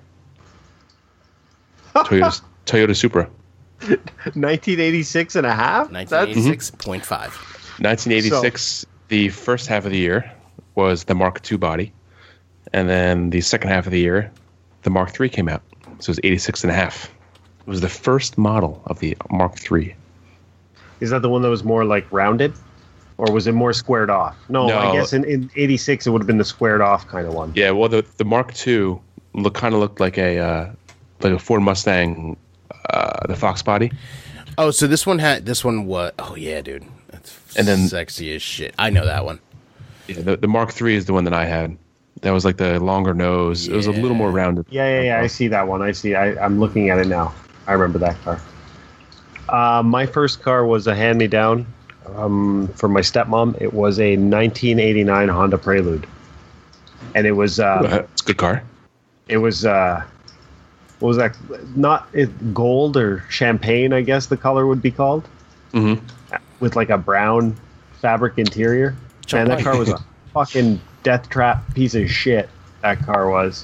Toyota, Toyota Supra. nineteen eighty-six and a half? nineteen eighty-six point five. nineteen eighty-six, the first half of the year was the Mark two body. And then the second half of the year, the Mark three came out. So it was eighty-six and a half. It was the first model of the Mark three. Is that the one that was more like rounded? Or was it more squared off? No, No. I guess in, in eighty-six it would have been the squared off kind of one. Yeah, well, the, the Mark two look, kind of looked like a uh, like a Ford Mustang, uh, the Fox body. Oh, so this one had this one. What? Oh yeah, dude. That's And then- sexy as shit. I know that one. Yeah, the, the Mark three is the one that I had. That was like the longer nose. It was a little more rounded. Yeah, yeah, yeah. I see that one. I see. I, I'm looking at it now. I remember that car. Uh, my first car was a hand-me-down um, from my stepmom. It was a nineteen eighty-nine Honda Prelude, and it was uh, It's a good car. it was uh, what was that? Not it, gold or champagne, I guess the color would be called, Mm-hmm. with like a brown fabric interior. Man, that car was a fucking death trap piece of shit. That car was.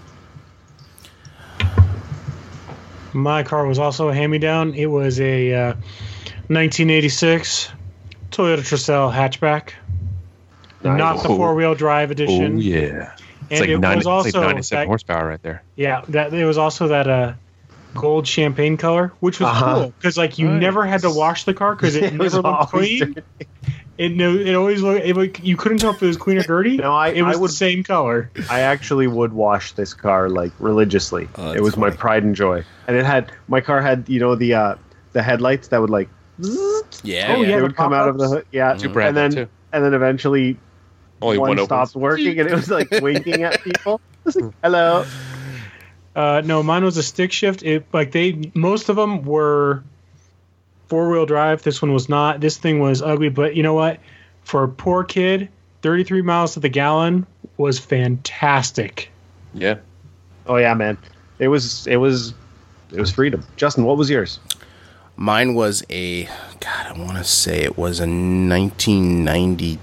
My car was also a hand-me-down. It was a uh, nineteen eighty-six Toyota Tercel hatchback, Nice. not the four-wheel drive Oh edition. yeah, it's And like, it ninety, was also it's like ninety-seven that- horsepower right there. Yeah, that it was also that uh, gold champagne color, which was Uh-huh. cool because like you Nice. never had to wash the car because it, It was never looked always clean. dirty. It no, it always looked. It, would- you couldn't tell if it was clean or dirty. No, I- it was I would- the same color. I actually would wash this car like religiously. Oh, that's it was my funny. pride and joy. And it had my car had you know the uh, the headlights that would like Yeah. Oh, yeah. yeah. they the would come out of the pop-ups? hood. Yeah, Super had and that then too. and then eventually Only one, one, opens. stopped working and it was like winking at people. It was like, hello. Uh, no, mine was a stick shift. It like they most of them were four wheel drive. This one was not. This thing was ugly, but you know what? For a poor kid, thirty-three miles to the gallon was fantastic. Yeah, Oh yeah, man. It was it was it was freedom. Justin, what was yours? Mine was a. God, I want to say it was a nineteen ninety-two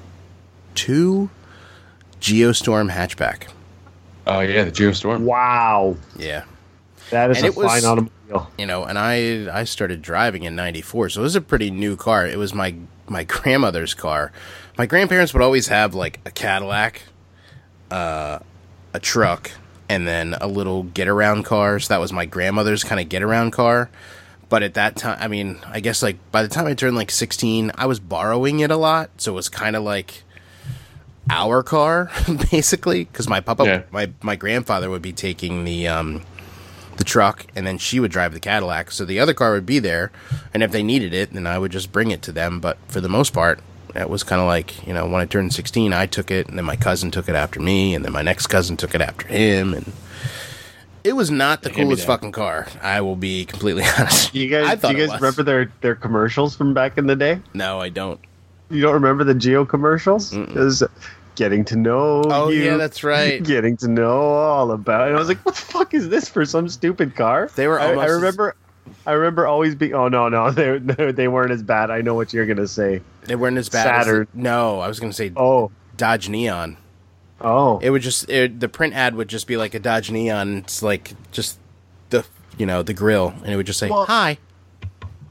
Geostorm hatchback. oh yeah, the Geostorm. Wow, Yeah. that is And a it was- fine automobile. You know, and I I started driving in ninety-four, so it was a pretty new car. It was my my grandmother's car. My grandparents would always have like a Cadillac, uh, a truck, and then a little get around car. So that was my grandmother's kind of get around car. But at that time, I mean, I guess like by the time I turned like sixteen, I was borrowing it a lot, so it was kind of like our car basically, because my papa, Yeah. my my grandfather would be taking the um the truck, and then she would drive the Cadillac. So the other car would be there, and if they needed it, then I would just bring it to them. But for the most part, it was kind of like, you know, when I turned sixteen, I took it, and then my cousin took it after me, and then my next cousin took it after him, and it was not the Hand me coolest down. fucking car. I will be completely honest. Do you I guys do thought you it guys was. remember their their commercials from back in the day? No, I don't. You don't remember the Geo commercials? It was getting to know Oh, you. yeah, that's right. Getting to know all about it. And I was like, what the fuck is this for some stupid car? They were I, almost I as- remember I remember always being oh no, no, they they weren't as bad. I know what you're gonna say. They weren't as bad as Saturn. the- no, I was going to say Oh. Dodge Neon. Oh. It would just it, the print ad would just be like a Dodge Neon. It's like just the you know the grill, and it would just say Well- hi.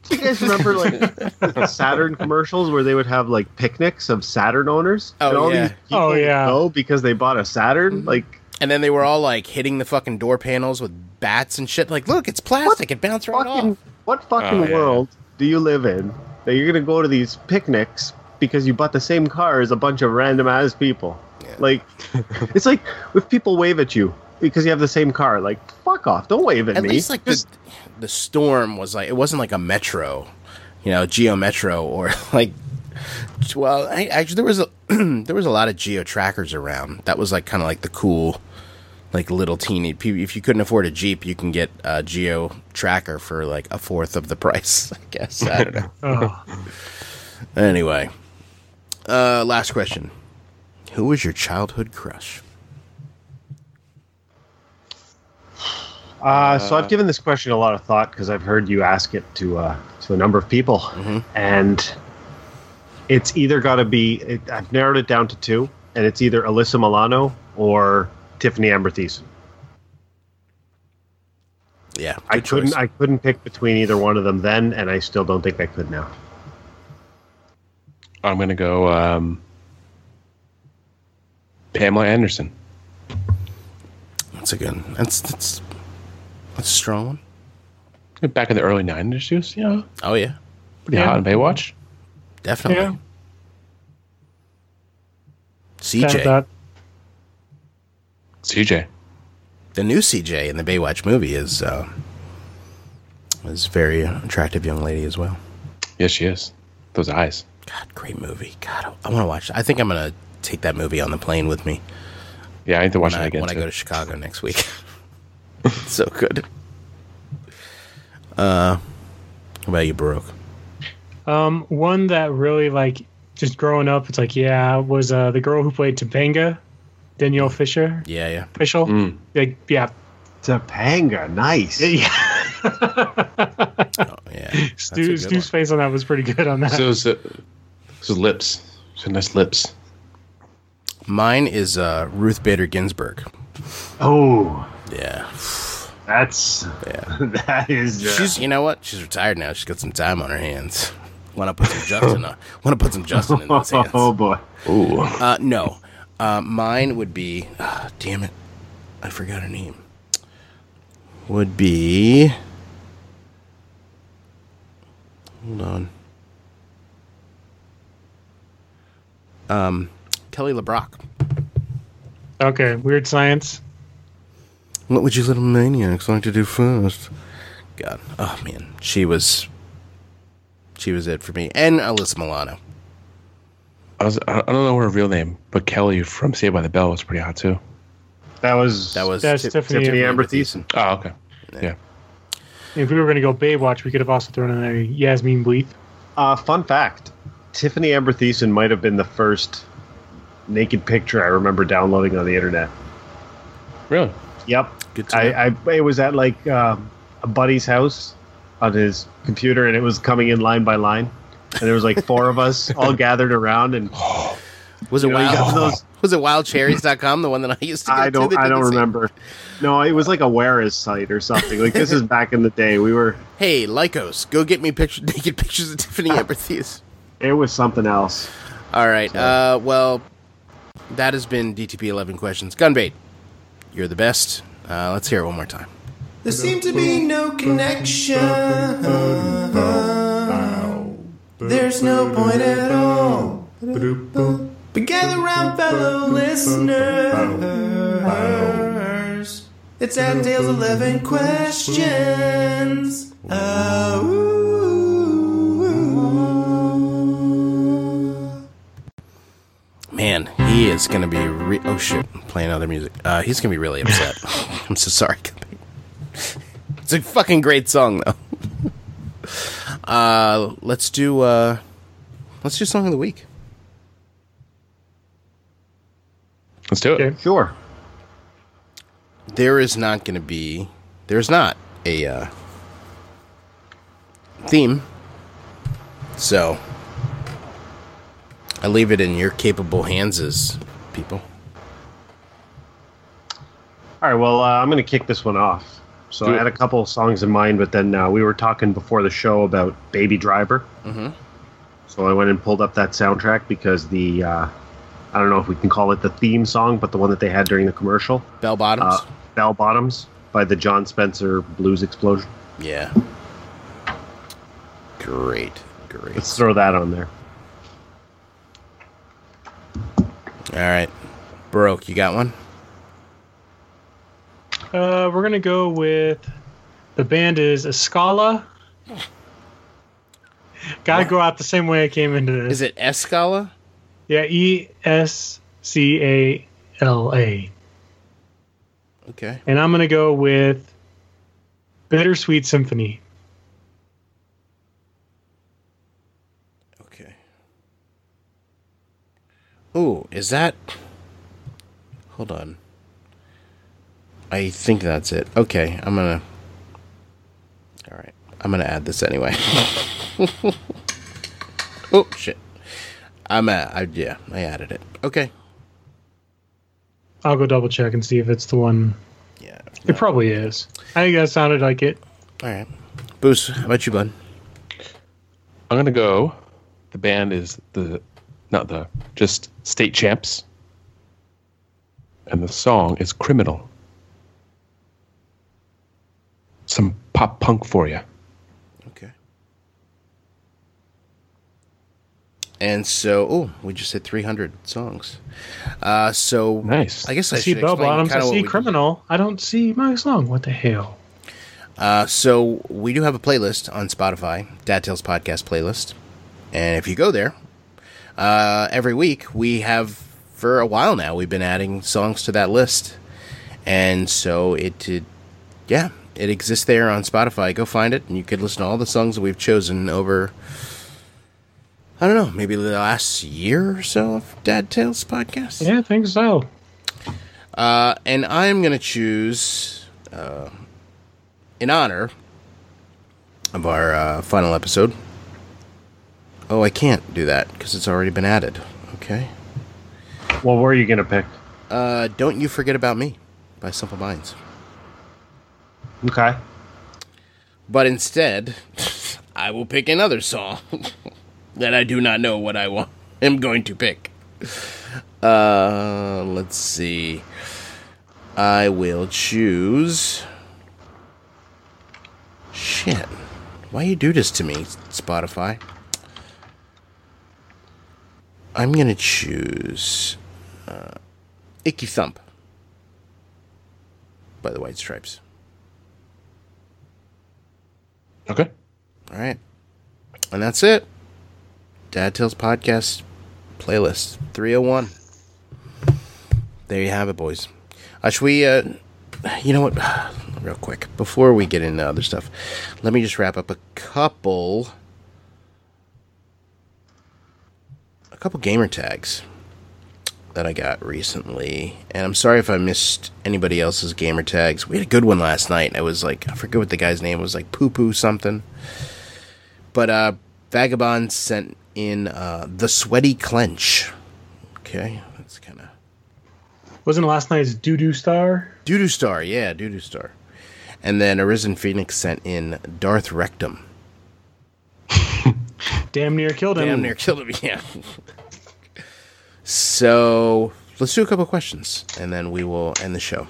Do you guys remember like the Saturn commercials where they would have like picnics of Saturn owners? Oh, and all yeah. these people Oh, would yeah. go because they bought a Saturn. Like, And then they were all like hitting the fucking door panels with bats and shit. Like, look, it's plastic. It bounced right fucking, off. what fucking Oh, yeah. world do you live in that you're gonna go to these picnics because you bought the same car as a bunch of random ass people? Yeah. Like, it's like if people wave at you because you have the same car. Like, fuck off! Don't wave at, At me. least like the, Just- the storm was like, it wasn't like a Metro, you know, Geo Metro or like, well, I, actually there was a there was a lot of Geo trackers around. That was like kind of like the cool, like little teeny. If you couldn't afford a Jeep, you can get a Geo tracker for like a fourth of the price. I guess I don't know. Oh. Anyway, uh, last question: who was your childhood crush? Uh, so I've given this question a lot of thought because I've heard you ask it to uh, to a number of people, Mm-hmm. and it's either got to be. It, I've narrowed it down to two, and it's either Alyssa Milano or Tiffany Amber Thiessen. Yeah, I good couldn't. choice. I couldn't pick between either one of them then, and I still don't think I could now. I'm gonna go um, Pamela Anderson. That's a good. That's that's that's a strong one. Back in the early nineties, she was, you know, Oh yeah, pretty Yeah. hot in Baywatch. definitely. Yeah. C That- J, that- C J. the new C J in the Baywatch movie is uh, is a very attractive young lady as well. Yes, she is. Those eyes. God, great movie. God, I want to watch. I think I'm gonna take that movie on the plane with me Yeah, I need to watch when, it I, again. when I too. go to Chicago next week. It's so good. Uh, how about you, Baroque? Um, one that really like just growing up, it's like yeah, was uh, the girl who played Topanga, Danielle Fisher. Yeah, yeah. Official. Mm. Like, yeah. Topanga, nice. Yeah. Oh, yeah. That's a Stu, good Stu's one. face on that was pretty good on that. So, so, so lips. So nice lips. Mine is uh, Ruth Bader Ginsburg. Oh, Yeah, that's yeah. that is. Uh, She's, you know what? She's retired now. She's got some time on her hands. Want to put some Justin? On, want to put some Justin in those hands? oh boy. Ooh. Uh, no, uh, mine would be. Uh, damn it, I forgot her name. Would be. Hold on. Um, Kelly LeBrock. Okay, Weird Science. What would you little maniacs like to do first? God, oh man, she was. She was it for me, and Alyssa Milano. I, was, I don't know her real name, but Kelly from Saved by the Bell was pretty hot too. That was That was That's Ti- Tiffany Tiffany Amber Amber Thiessen. Oh, okay. Yeah. If we were going to go Baywatch, we could have also thrown in there Yasmin Bleeth. Uh, fun fact: Tiffany Amber Thiessen might have been the first naked picture I remember downloading on the internet. Really? Yep. Good to know. I, I it was at like um, a buddy's house on his computer, and it was coming in line by line, and there was like four of us all gathered around, and Was it you know, you wild? got those- Was it wild cherries dot com, the one that I used to go I to? don't that I did don't the same- remember. No, it was like a Whereas site or something. Like this is back in the day. We were. Hey, Lycos, go get me picture, naked pictures of Tiffany Amber Thiessen. It was something else. All right. Uh, well, that has been D T P eleven questions. Gunbait, you're the best. Uh, let's hear it one more time. There seemed to be no connection. There's no point at all. But gather round, fellow listeners. It's At Tales eleven questions. Oh. Man, he is going to be. Re- oh shit! I'm playing other music. Uh, he's going to be really upset. I'm so sorry. It's a fucking great song, though. uh, let's do. Uh, let's do song of the week. Let's do it. Okay. Sure. There is not going to be. There's not a uh, theme, so I leave it in your capable hands, as people. All right. Well, uh, I'm going to kick this one off. So Do I it. had a couple of songs in mind, but then uh, we were talking before the show about Baby Driver. Mm-hmm. So I went and pulled up that soundtrack because the, uh, I don't know if we can call it the theme song, but the one that they had during the commercial, Bell Bottoms. uh, Bell Bottoms by the John Spencer Blues Explosion. Yeah. Great. Great. Let's throw that on there. All right. Baroque, you got one? Uh, we're gonna go with the band is Escala. Gotta go out the same way I came into this. Is it Escala? Yeah, E S C A L A. Okay. And I'm gonna go with Bittersweet Symphony. Okay. Ooh, is that... Hold on. I think that's it. Okay, I'm gonna... Alright, I'm gonna add this anyway. Oh, shit. I'm at... I, yeah, I added it. Okay. I'll go double check and see if it's the one. Yeah. It probably is. I think that sounded like it. Alright. Boos, how about you, bud? I'm gonna go. The band is the not the just State Champs, and the song is Criminal. Some pop punk for you. Okay. And so, oh, we just hit three hundred songs. Uh, so Nice. I guess I, I see should Bell explain Bottoms. I kinda what see we- Criminal. I don't see my song. What the hell? Uh, so we do have a playlist on Spotify, Dad Tales Podcast playlist, and if you go there, uh, every week we have for a while now we've been adding songs to that list, and so it, it yeah, it exists there on Spotify. Go find it, and you can listen to all the songs that we've chosen over. I don't know, maybe the last year or so of Dad Tales Podcast. Yeah, I think so. Uh, and I'm going to choose, uh, in honor of our uh, final episode. Oh, I can't do that because it's already been added. Okay. What were you going to pick? Uh, Don't You Forget About Me by Simple Minds. Okay. But instead, I will pick another song that I do not know what I want. am going to pick. Uh, let's see. I will choose. Shit. Why you do this to me, Spotify? I'm gonna choose uh, Icky Thump by the White Stripes. Okay. All right. And that's it. Dad Tales Podcast playlist three oh one. There you have it, boys. Uh, should we, uh, you know what? Real quick, before we get into other stuff, let me just wrap up a couple, a couple gamer tags that I got recently. And I'm sorry if I missed anybody else's gamer tags. We had a good one last night. I was like, I forget what the guy's name was, like Poo Poo something. But uh, Vagabond sent in uh, The Sweaty Clench. Okay, that's kind of... Wasn't last night's Doo Doo Star? Doo-Doo Star, yeah, Doo-Doo Star. And then Arisen Phoenix sent in Darth Rectum. Damn near killed him. Damn near killed him, yeah. So, let's do a couple questions, and then we will end the show.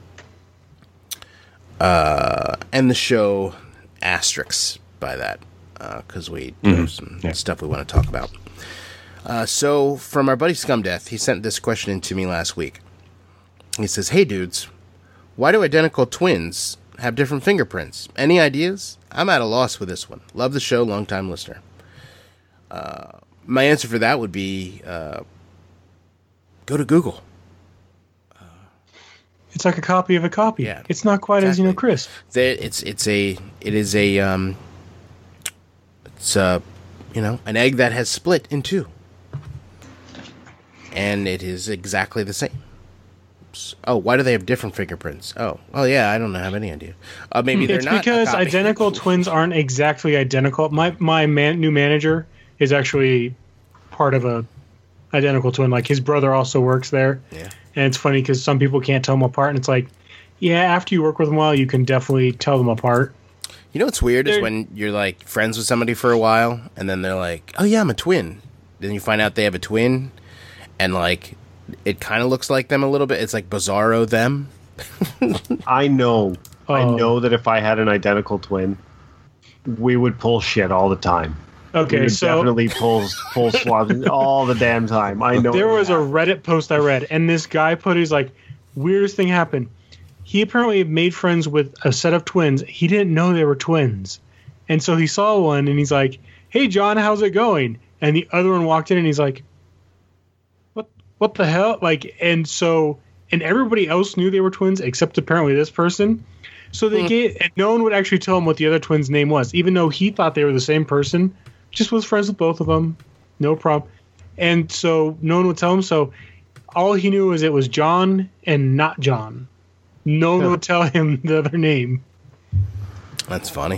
Uh, end the show asterisks by that, because uh, we mm-hmm. have some yeah. stuff we want to talk about. Uh, so, from our buddy Scumdeath, he sent this question in to me last week. He says, "Hey dudes, why do identical twins have different fingerprints? Any ideas? I'm at a loss with this one. Love the show, long-time listener." Uh, my answer for that would be, uh, go to Google. Uh, it's like a copy of a copy. Yeah, it's not quite exactly. as, you know, crisp. It's, it's a, it is a, um, it's a, you know, an egg that has split in two. And it is exactly the same. Oh, why do they have different fingerprints? Oh, well, yeah, I don't have any idea. Uh, maybe they're it's not. It's because identical twins aren't exactly identical. My my man, new manager is actually part of a identical twin. Like his brother also works there. Yeah. And it's funny because some people can't tell them apart, and it's like, Yeah, after you work with them a while, you can definitely tell them apart. You know what's weird is They're- when you're like friends with somebody for a while, and then they're like, "Oh yeah, I'm a twin." Then you find out they have a twin, and like it kind of looks like them a little bit. It's like Bizarro them. I know. I Oh. know that if I had an identical twin, we would pull shit all the time. we Okay, would so definitely pull pull swabs all the damn time. I know. there was a that. Reddit post I read, and this guy put his like weirdest thing happened. He apparently made friends with a set of twins. He didn't know they were twins, and so he saw one, and he's like, "Hey, John, how's it going?" And the other one walked in, and he's like, "What? What the hell?" Like, and so, and everybody else knew they were twins except apparently this person. So they gave, and no one would actually tell him what the other twin's name was, even though he thought they were the same person. Just was friends with both of them, no problem. And so no one would tell him. So all he knew was it was John and not John. No one would tell him the other name. That's funny.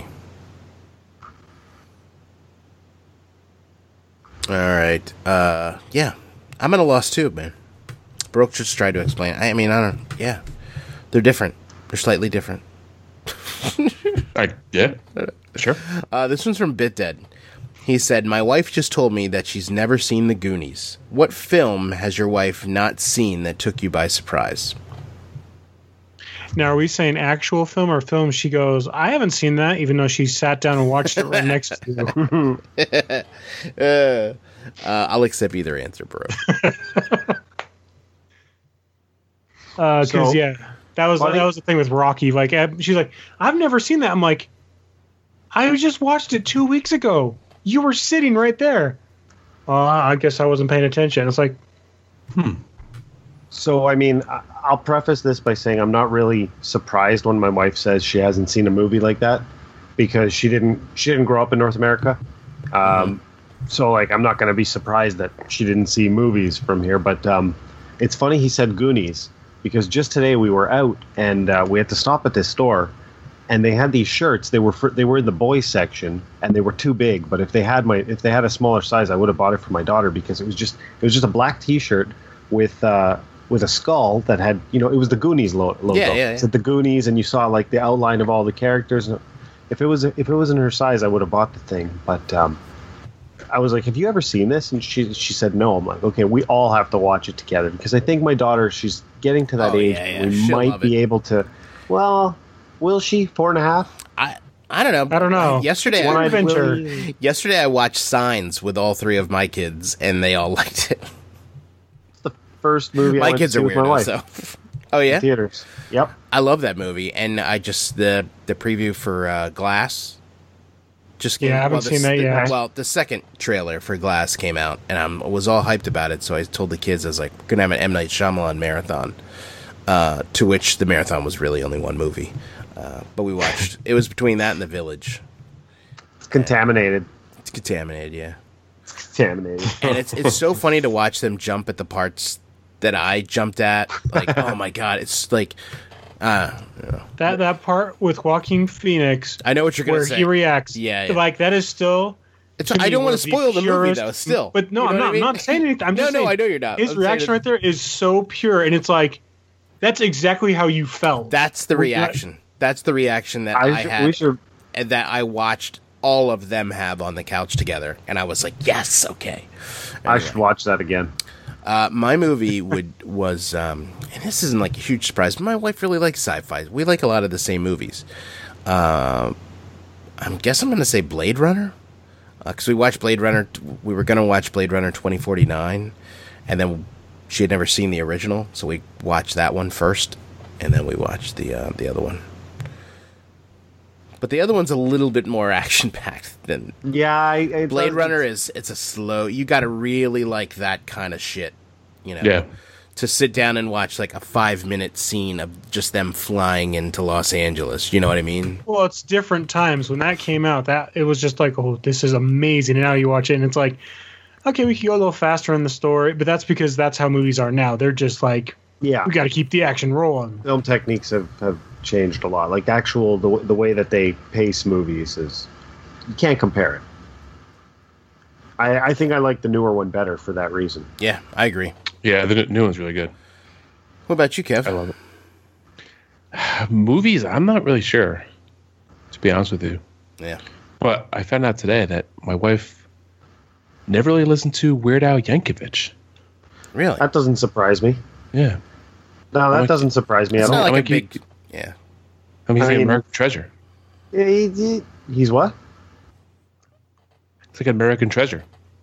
All right. Uh, yeah, I'm at a loss too, man. Brooke just tried to explain. I mean, I don't. Yeah, they're different. They're slightly different. I, yeah, sure. Uh, this one's from BitDead. He said, "My wife just told me that she's never seen The Goonies. What film has your wife not seen that took you by surprise?" Now, are we saying actual film or film? She goes, I haven't seen that, even though she sat down and watched it right next to you. Uh, uh, I'll accept either answer, bro. Because So- yeah, that was Funny- that was the thing with Rocky. Like, uh, she's like, I've never seen that. I'm like, I just watched it two weeks ago. You were sitting right there. Uh, I guess I wasn't paying attention. It's like, So, I mean, I- I'll preface this by saying I'm not really surprised when my wife says she hasn't seen a movie like that, because she didn't she didn't grow up in North America. Um, So, like, I'm not going to be surprised that she didn't see movies from here. But um, it's funny he said Goonies, because just today we were out and uh, we had to stop at this store, and they had these shirts. They were for, they were in the boys section, and they were too big. But if they had my if they had a smaller size, I would have bought it for my daughter, because it was just it was just a black T-shirt with uh, with a skull that had, you know, it was the Goonies lo- logo. Yeah, yeah, yeah. It said the Goonies, and you saw like the outline of all the characters. If it was if it was in her size, I would have bought the thing. But um, I was like, "Have you ever seen this?" And she she said no. I'm like, "Okay, we all have to watch it together," because I think my daughter, she's getting to that Oh, age yeah, yeah, where we she'll might love be it. able to. Well, will she? Four and a half. I I don't know. I don't know. Yesterday, One I, adventure. Willie- yesterday I watched Signs with all three of my kids, and they all liked it. It's the first movie I My went kids to are see with my weirdos, wife. so. Oh yeah, Theaters. Yep. I love that movie, and I just the the preview for uh, Glass. Just came, Yeah, I haven't well, the- seen that the- yet. Well, the second trailer for Glass came out, and I was all hyped about it. So I told the kids, I was like, "We're gonna have an M Night Shyamalan marathon." Uh, to which the marathon was really only one movie, uh, but we watched. It was between that and The Village. It's contaminated. It's contaminated, yeah. Contaminated. And it's it's so funny to watch them jump at the parts that I jumped at. Like, oh my god, it's like, uh, you know. that that part with Joaquin Phoenix, I know what you're gonna where say. he reacts. Yeah, yeah. Like, that is still. It's, to I me, don't one want to of spoil the movie purest- though. Still, But no, You know I'm what not. I mean? I'm not saying anything. I'm no, just no, saying I know you're not. His I'm reaction saying right there is so pure, and it's like, that's exactly how you felt. That's the We're not- reaction. That's the reaction that I, I should, had, we should. and that I watched all of them have on the couch together, and I was like, yes, okay. I Anyway. should watch that again. Uh, my movie would was, um, and this isn't like a huge surprise, but my wife really likes sci-fi. We like a lot of the same movies. Uh, I guess I'm going to say Blade Runner, because we watched Blade Runner. We were going to watch Blade Runner twenty forty-nine, and then she had never seen the original, so we watched that one first, and then we watched the uh, the other one. But the other one's a little bit more action-packed than Yeah, I, I Blade Runner is. It's a slow. You got to really like that kind of shit, you know. Yeah. To sit down and watch like a five-minute scene of just them flying into Los Angeles. You know what I mean? Well, it's different times. When that came out, that it was just like, oh, this is amazing. And now you watch it, and it's like, okay, we could go a little faster in the story, but that's because that's how movies are now. They're just like, Yeah, we got to keep the action rolling. film techniques have, have changed a lot. Like actual the the way that they pace movies is, you can't compare it. I I think I like the newer one better for that reason. Yeah, I agree. Yeah, the new one's really good. What about you, Kev? I love it. Movies, I'm not really sure, to be honest with you. Yeah. But I found out today that my wife never really listened to Weird Al Yankovic. Really? That doesn't surprise me. Yeah. No, that like- doesn't surprise me It's at not all. like I a mean, big. Yeah. I mean, he's I like mean- American Treasure. Yeah, he- he- he's what? It's like American Treasure.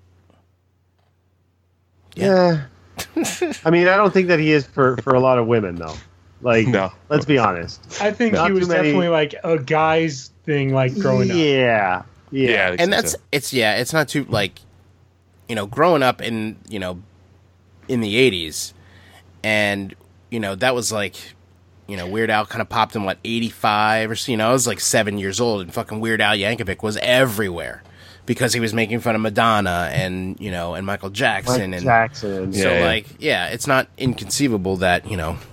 Yeah. I mean, I don't think that he is for, for a lot of women, though. Like, No. let's be honest. I think Not he was too many- definitely like a guy's thing, like growing up. Yeah. Yeah. Yeah, I think And so, that's too. it's yeah, it's not too like, you know, growing up in you know, in the eighties, and you know that was like, you know, Weird Al kind of popped in what eighty-five or so. You know, I was like seven years old, and fucking Weird Al Yankovic was everywhere because he was making fun of Madonna and you know and Michael Jackson Mike and Jackson. so Yeah, yeah. like yeah, it's not inconceivable that you know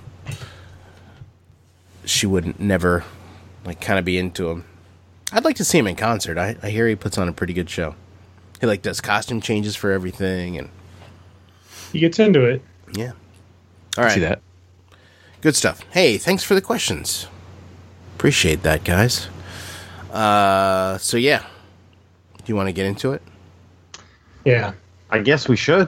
she would never like kind of be into him. I'd like to see him in concert. I, I hear he puts on a pretty good show. He like does costume changes for everything, and He gets into it. yeah. All right, See that? good stuff. Hey, thanks for the questions. Appreciate that, guys. Uh, so yeah, do you want to get into it? Yeah. I guess we should.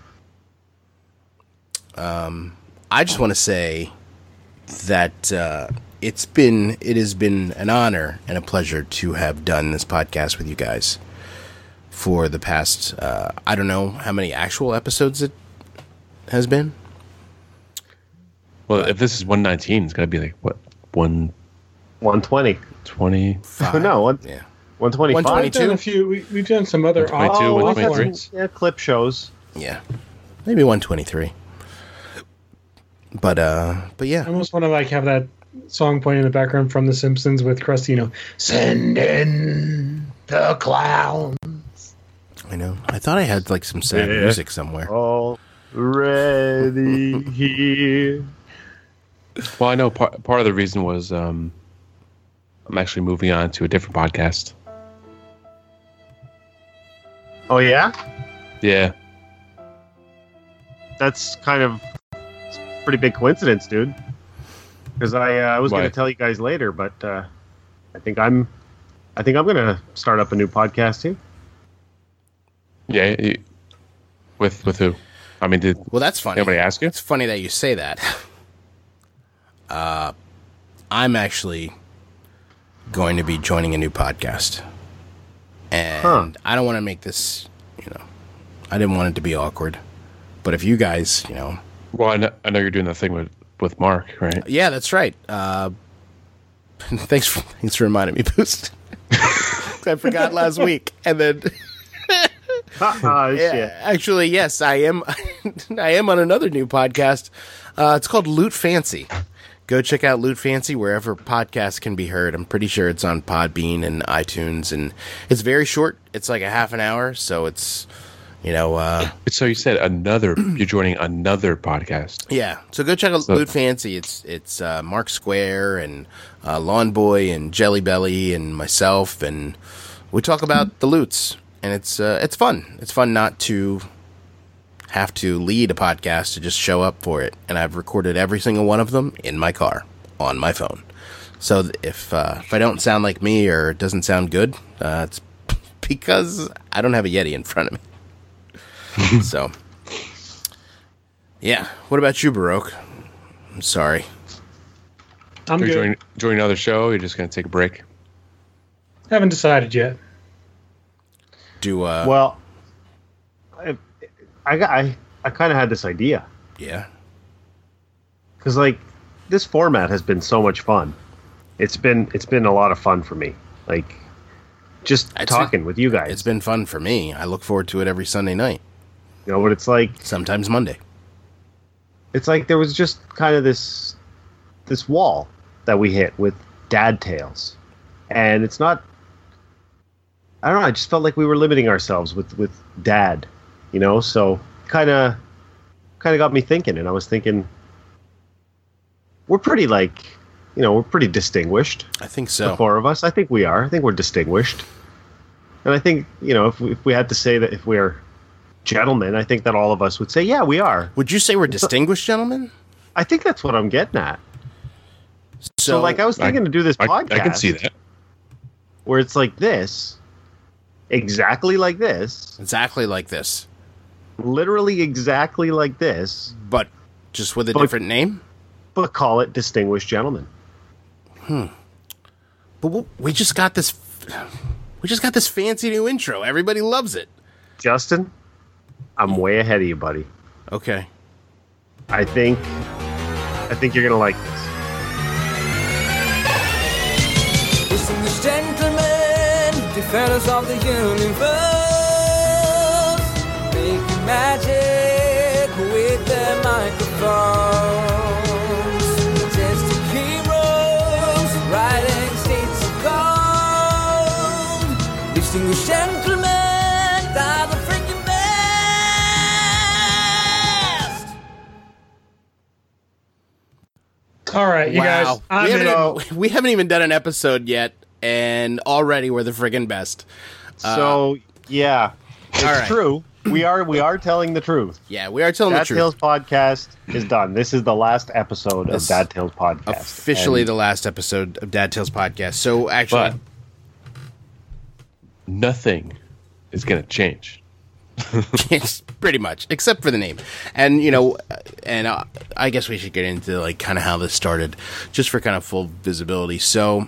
I just want to say that uh, it's been it has been an honor and a pleasure to have done this podcast with you guys for the past uh, I don't know how many actual episodes it has been. Well, if this is one nineteen, it's got to be like, what, one one twenty. twenty? Five. No, one, Yeah. one twenty-five. one We've done twenty-two? a few. We, we've done some other one twenty-two, odd one we've had twenty-three. some, yeah, clip shows. Yeah. Maybe one twenty-three. But uh but I yeah. almost want to like have that song playing in the background from The Simpsons with Krusty, you know, send in the clown. I know. I thought I had like some sad Yeah. music somewhere. Already here. Well, I know part, part of the reason was um, I'm actually moving on to a different podcast. Oh, yeah? Yeah. That's kind of it's a pretty big coincidence, dude. Because I, uh, I was going Why? to tell you guys later, but uh, I think I'm, I think I'm going to start up a new podcast too. Yeah. you- with with who? I mean, did Well, that's funny. anybody ask you? It's funny that you say that. Uh I'm actually going to be joining a new podcast. And Huh. I don't want to make this, you know, I didn't want it to be awkward. But if you guys, you know, Well, I know, I know you're doing the thing with, with Mark, right? yeah, that's right. Uh, thanks, for, thanks for reminding me, Boost. I forgot last week, and then oh, yeah, shit. actually, yes, I am. I am on another new podcast. Uh, it's called Loot Fancy. Go check out Loot Fancy wherever podcasts can be heard. I'm pretty sure it's on Podbean and iTunes, and it's very short. It's like a half an hour, so it's you know. Uh, So you said another, you're joining another podcast. Yeah, so go check out So- Loot Fancy. It's it's uh, Mark Square and uh, Lawn Boy and Jelly Belly and myself, and we talk about the loots, and it's uh, it's fun. It's fun not to have to lead a podcast to just show up for it, and I've recorded every single one of them in my car on my phone. So th- if uh, if I don't sound like me or it doesn't sound good, uh, it's because I don't have a Yeti in front of me. So. Yeah. What about you, Baroque? I'm sorry. I'm Are you good. joining, joining another show? Or you're just going to take a break? Haven't decided yet. Do uh Well, I, I, got- I, I kind of had this idea yeah. because, like, this format has been so much fun. It's been, it's been a lot of fun for me. Like, just It's- talking with you guys. It's been fun for me. I look forward to it every Sunday night, you know, but it's like, sometimes Monday. it's like there was just kind of this, this wall that we hit with dad tales, and it's not. I don't know. I just felt like we were limiting ourselves with with dad, you know. So kind of, kind of got me thinking, and I was thinking, we're pretty like, you know, we're pretty distinguished. I think The so. four of us. I think we are. I think we're distinguished, and I think you know if we, if we had to say that if we're gentlemen, I think that all of us would say, yeah, we are. Would you say we're distinguished gentlemen? I think that's what I'm getting at. So, So, like, I was thinking I- to do this I, podcast I can see that. where it's like this, exactly like this, exactly like this, literally exactly like this, but just with a But- different name. but call it Distinguished Gentlemen. But w- we just got this. We just got this fancy new intro. Everybody loves it. Justin, I'm way ahead of you, buddy. Okay. I think, I think you're gonna like this. Distinguished gentlemen, defenders of the universe, making magic with their microphones. Majestic heroes, riding states of gold. Distinguished gentlemen, are the freaking best. All right, you wow. guys. I'm we, in. haven't, even- we haven't even done an episode yet, and already we're the friggin' best. So yeah, it's all right. true. We are we are telling the truth. Yeah, we are telling Dad the truth. Tales podcast is done. This is the last episode This- of Dad Tales podcast. Officially And the last episode of Dad Tales podcast. So actually, But nothing is going to change. it's pretty much, except for the name. And, you know, and uh, I guess we should get into, like, kind of how this started, just for kind of full visibility. So,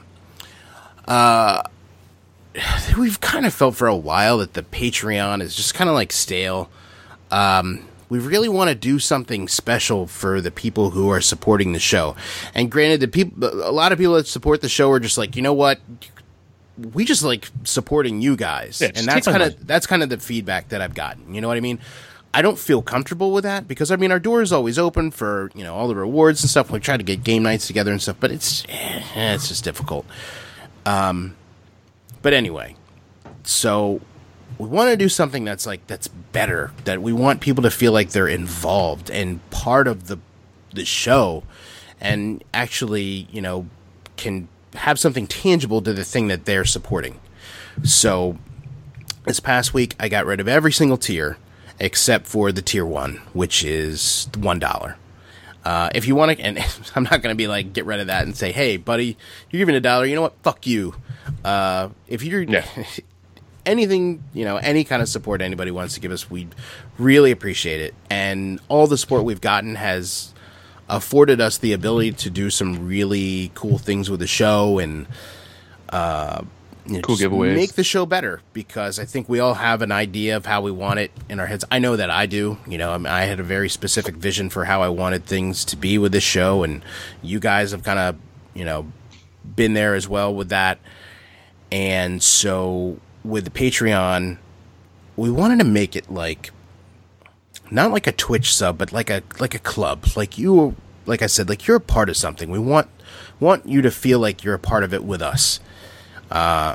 uh, we've kind of felt for a while that the Patreon is just kind of, like, stale. Um, we really want to do something special for the people who are supporting the show. And granted, the people, a lot of people that support the show are just like, you know what? We just like supporting you guys, Yeah, and just that's take my kind money. of that's kind of the feedback that I've gotten. You know what I mean? I don't feel comfortable with that because I mean our door is always open for, you know, all the rewards and stuff. We try to get game nights together and stuff, but it's eh, it's just difficult. Um, but anyway, so we want to do something that's like that's better. That we want people to feel like they're involved and part of the the show, and actually, you know, can have something tangible to the thing that they're supporting. So this past week, I got rid of every single tier except for the tier one, which is one dollar. Uh, if you want to, and I'm not going to be like, get rid of that and say, hey, buddy, you're giving a dollar. You know what? Fuck you. Uh, if you're Yeah. anything, you know, any kind of support anybody wants to give us, we'd really appreciate it. And all the support we've gotten has afforded us the ability to do some really cool things with the show and uh, you know, Cool just giveaways. make the show better, because I think we all have an idea of how we want it in our heads. I know that I do. You know, I, mean, I had a very specific vision for how I wanted things to be with this show, and you guys have kind of, you know, been there as well with that. And so with the Patreon, we wanted to make it like not like a Twitch sub, but like a like a club. Like you, like I said, like you're a part of something. We want want you to feel like you're a part of it with us. Uh,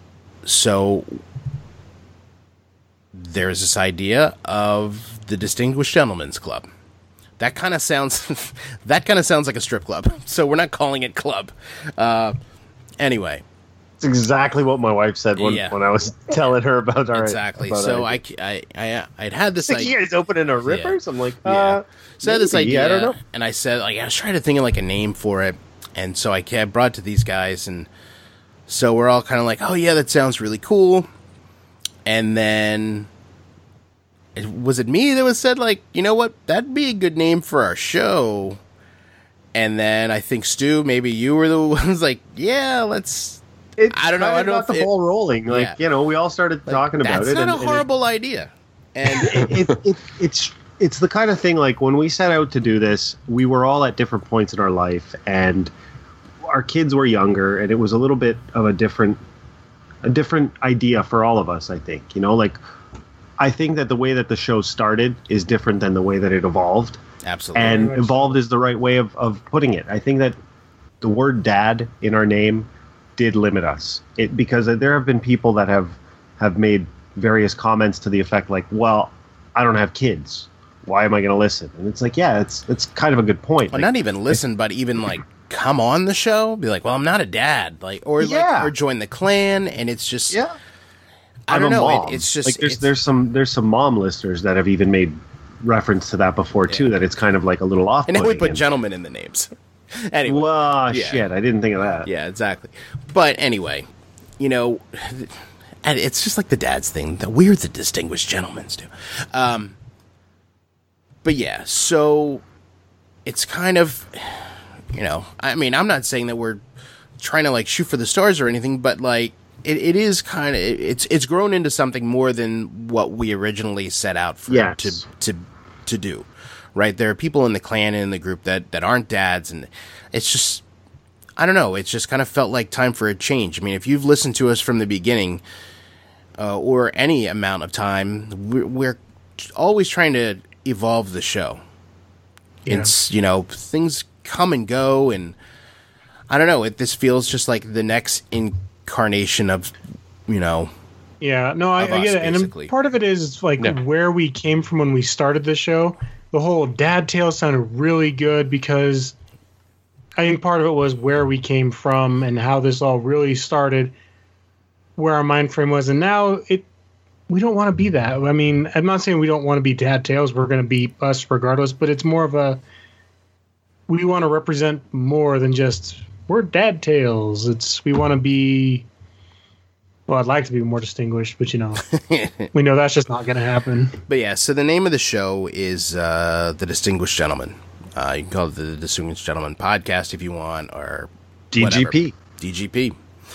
so there's this idea of the Distinguished Gentlemen's Club. That kind of sounds that kind of sounds like a strip club. So we're not calling it club. Uh, anyway. It's exactly what my wife said when, Yeah. when I was telling her about our Exactly. about So our- I, I, I, I'd had this. Like, Like, you guys opening a rippers? I'm like, uh, yeah. So I had this maybe, idea, I don't know. and I said, like, I was trying to think of like a name for it, and so I ca- brought it to these guys, and so we're all kind of like, oh yeah, that sounds really cool. And then it, was it me that was said like, you know what, that'd be a good name for our show. And then I think Stu, maybe you were the ones like, yeah, let's. It I don't know, kinda I don't know got if the it- ball rolling. Like, Yeah. you know, we all started talking about That's it. not and- a and it- horrible idea. And it, it, it, it's it's the kind of thing, like, when we set out to do this, we were all at different points in our life, and our kids were younger, and it was a little bit of a different a different idea for all of us, I think. You know, like, I think that the way that the show started is different than the way that it evolved. absolutely. And evolved is the right way of, of putting it. I think that the word dad in our name did limit us. It because there have been people that have have made various comments to the effect like, well, I don't have kids. Why am I going to listen? And it's like, yeah, it's it's kind of a good point. Well, Like, not even listen, but even like come on the show, be like, well, I'm not a dad, like, or Yeah. like, or join the clan, and it's just, yeah. I I'm don't a know, mom. it, it's just, like there's it's- there's some there's some mom listeners that have even made reference to that before too. Yeah. That it's kind of like a little off. and now we put gentlemen in the names. Anyway, Well, yeah. shit, I didn't think of that. Yeah, exactly. But anyway, you know, and it's just like the dad's thing. The we're the distinguished gentlemen's do. Um, but yeah, so it's kind of, you know, I mean, I'm not saying that we're trying to like shoot for the stars or anything, but like it, it is kind of it's it's grown into something more than what we originally set out for Yes. to to to do. Right? There are people in the clan and in the group that that aren't dads, and it's just I don't know. It's just kind of felt like time for a change. I mean, if you've listened to us from the beginning, uh, or any amount of time, we're, we're always trying to evolve the show. Yeah. It's, you know, things come and go, and I don't know. It this feels just like the next incarnation of, you know, Yeah, no, I, of I us, get it. And basically. part of it is like Yeah. where we came from when we started the show. The whole dad tale sounded really good because I think part of it was where we came from and how this all really started, where our mind frame was. And now it, we don't want to be that. I mean, I'm not saying we don't want to be dad tales. We're going to be us regardless, but it's more of a, we want to represent more than just we're dad tales. It's, we want to be, well, I'd like to be more distinguished, but you know, we know that's just not going to happen. But yeah, so the name of the show is uh, The Distinguished Gentleman. Uh, you can call it the Distinguished Gentleman Podcast if you want, or D G P. whatever. D G P.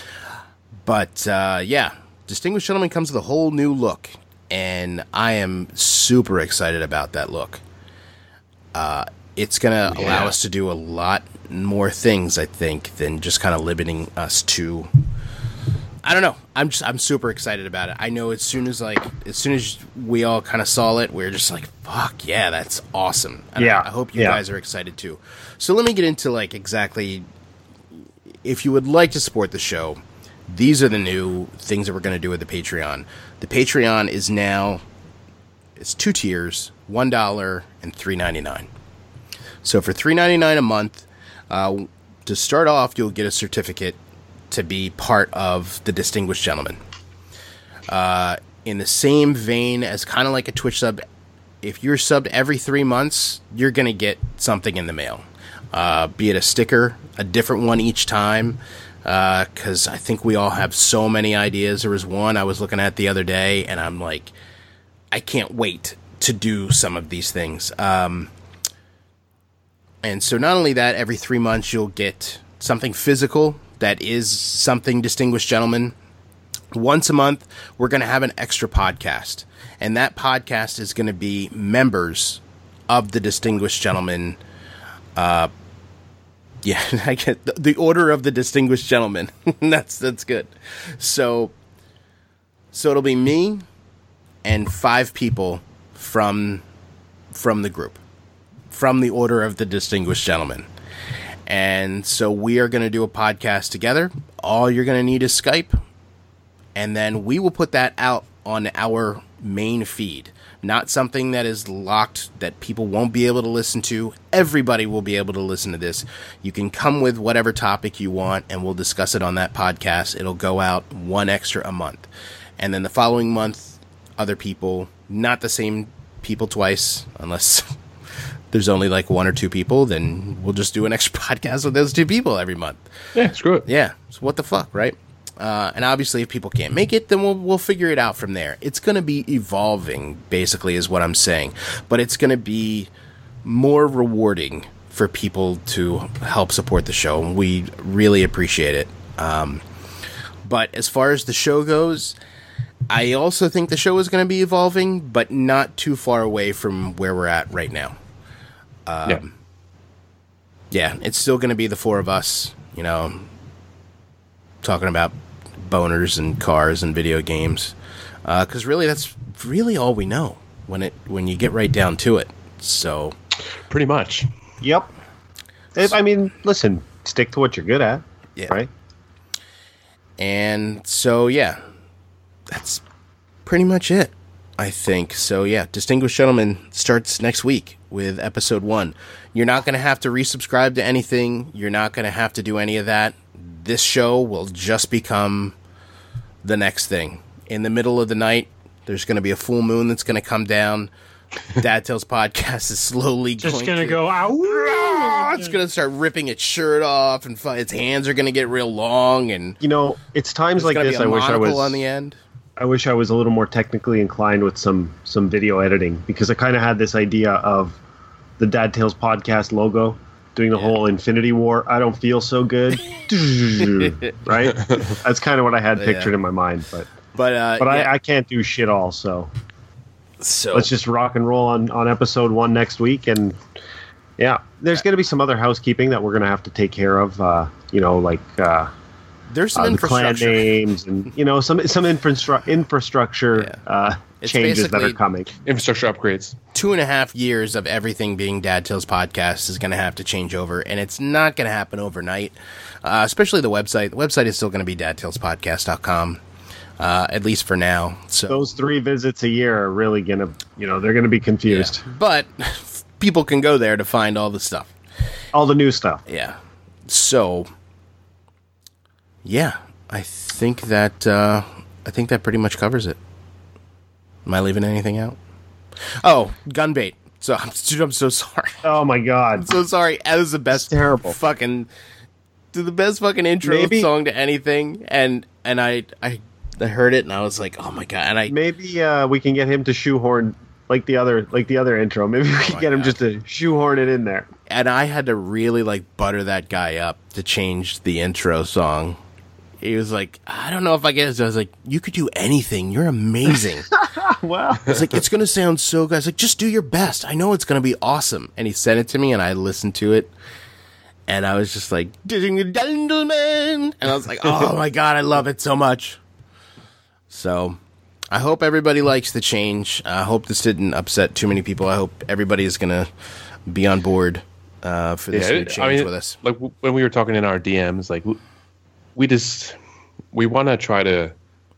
But uh, yeah, Distinguished Gentleman comes with a whole new look, and I am super excited about that look. Uh, it's going to Yeah. allow us to do a lot more things, I think, than just kind of limiting us to... I don't know. I'm just I'm super excited about it. I know as soon as like as soon as we all kind of saw it, we are just like, fuck yeah, that's awesome. And Yeah, I, I hope you yeah. guys are excited too. So let me get into like exactly if you would like to support the show, these are the new things that we're going to do with the Patreon. The Patreon is now it's two tiers, one dollar and three ninety nine. So for three ninety nine a month, uh, to start off, you'll get a certificate to be part of the Distinguished Gentleman. Uh, in the same vein as kind of like a Twitch sub, if you're subbed every three months, you're going to get something in the mail. Uh, be it a sticker, a different one each time, because I think we all have so many ideas. There was one I was looking at the other day, and I'm like, I can't wait to do some of these things. Um, and so not only that, every three months you'll get something physical that is something Distinguished Gentleman. Once a month, we're going to have an extra podcast. And that podcast is going to be members of the Distinguished Gentleman. Uh, yeah, I get the, the Order of the Distinguished Gentleman. that's that's good. So, so it'll be me and five people from from the group, from the Order of the Distinguished Gentleman. And so we are going to do a podcast together. All you're going to need is Skype. And then we will put that out on our main feed. Not something that is locked that people won't be able to listen to. Everybody will be able to listen to this. You can come with whatever topic you want, and we'll discuss it on that podcast. It'll go out one extra a month. And then the following month, other people, not the same people twice, unless... there's only like one or two people, then we'll just do an extra podcast with those two people every month. Yeah, screw it. Yeah. So what the fuck, right? Uh, and obviously if people can't make it, then we'll we'll figure it out from there. It's going to be evolving, basically, is what I'm saying. But it's going to be more rewarding for people to help support the show. And we really appreciate it. Um, but as far as the show goes, I also think the show is going to be evolving, but not too far away from where we're at right now. Um, yeah. yeah, it's still going to be the four of us, you know, talking about boners and cars and video games. Because really, that's really all we know when it when you get right down to it. So, Pretty much. Yep. If, I mean, listen, stick to what you're good at, yeah. right? And so, yeah, that's pretty much it, I think. So, yeah, Distinguished Gentleman starts next week with episode one. You're not going to have to resubscribe to anything. You're not going to have to do any of that. This show will just become the next thing. In the middle of the night, there's going to be a full moon that's going to come down. Dad Tales Podcast is slowly Just going gonna to go out. oh, it's gonna start ripping its shirt off, and fu- its hands are gonna get real long, and You know, it's times like there's this. gonna I be a wish I monocle was. on the end. I wish I was a little more technically inclined with some some video editing, because I kind of had this idea of the Dad Tales podcast logo doing the Yeah. whole Infinity War. I don't feel so good, right? That's kind of what I had pictured Yeah. in my mind, but But uh, but yeah, I, I can't do shit all. So so let's just rock and roll on on episode one next week, and yeah, there's going to be some other housekeeping that we're going to have to take care of. Uh, you know, like. Uh, there's some Uh, the clan infrastructure. names and you know some some infrastru- infrastructure Yeah. uh, It's changes that are basically- coming. Infrastructure upgrades. Two and a half years of everything being Dad Tales podcast is going to have to change over, and it's not going to happen overnight. Uh, especially the website. The website is still going to be dad tales podcast dot com, uh, at least for now. So, Those three visits a year are really gonna, you know, they're gonna be confused. yeah. But people can go there to find all the stuff. All the new stuff. Yeah. So, yeah, I think that uh, I think that pretty much covers it. Am I leaving anything out? Oh, gun bait. So, dude, I'm so sorry. Oh my god. So sorry. That was the best terrible. fucking the best fucking intro Maybe- song to anything, and and I I I heard it and I was like, oh my god, and I Maybe uh, we can get him to shoehorn like the other like the other intro. Maybe we can my get him God. just to shoehorn it in there. and I had to really like butter that guy up to change the intro song. He was like, I don't know if I get it. I was like, you could do anything. You're amazing. Wow. I was like, it's going to sound so good. I was like, just do your best. I know it's going to be awesome. And he sent it to me, and I listened to it. And I was just like, gentleman. And I was like, oh my God, I love it so much. So I hope everybody likes the change. I hope this didn't upset too many people. I hope everybody is going to be on board uh, for this new it- change with us. Like w- when we were talking in our D Ms, like w- we just we want to try to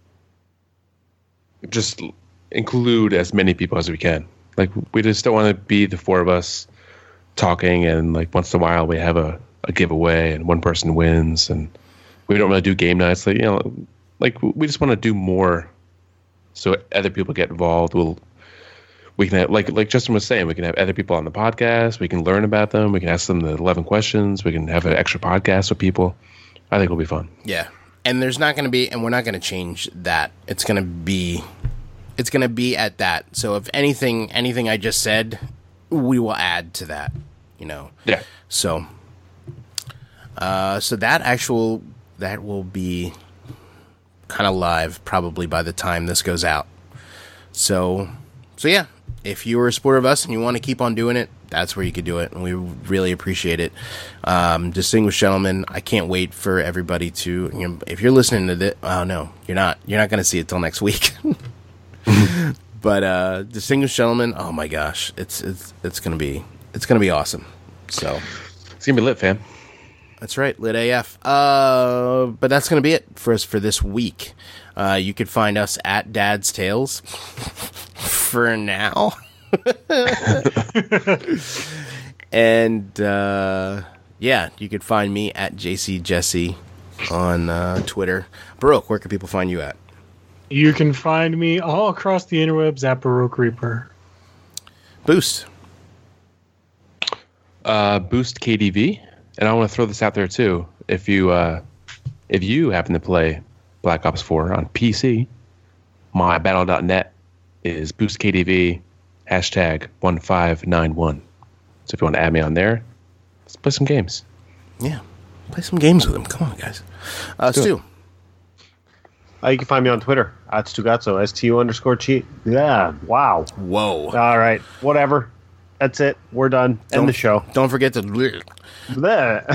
just include as many people as we can. Like we just don't want to be the four of us talking, and like once in a while we have a, a giveaway and one person wins, and we don't really do game nights. Like you know, like we just want to do more, so other people get involved. We'll we can have, like like Justin was saying, we can have other people on the podcast. We can learn about them. We can ask them the eleven questions. We can have an extra podcast with people. I think it'll be fun. Yeah. And there's not going to be, and we're not going to change that. It's going to be, it's going to be at that. So if anything, anything I just said, we will add to that, you know? Yeah. So, uh, so that actual, that will be kind of live probably by the time this goes out. So, so yeah, if you were a supporter of us and you want to keep on doing it, that's where you could do it, and we really appreciate it. Um, distinguished gentlemen, I can't wait for everybody to. You know, if you're listening to this, oh no, you're not. You're not going to see it till next week. But uh, distinguished gentlemen, oh my gosh, it's it's it's gonna be it's gonna be awesome. So It's gonna be lit, fam. that's right, lit A F. Uh, but that's gonna be it for us for this week. Uh, you could find us at Dad's Tales for now. And uh, yeah, you could find me at J C Jesse on uh, Twitter. Baroque, where can people find you at? You can find me all across the interwebs at Baroque Reaper. Boost. Uh, Boost K D V, and I want to throw this out there too. If you uh, if you happen to play Black Ops four on P C, my battle dot net is Boost K D V hashtag one five nine one. So if you want to add me on there, let's play some games. Yeah, play some games with him. Come on, guys. Uh, do Stu. Uh, you can find me on Twitter at Stugazzo, S T U underscore cheat. Yeah, wow. Whoa. All right, whatever. That's it. We're done. Don't- End the show. Don't forget to. Bleh.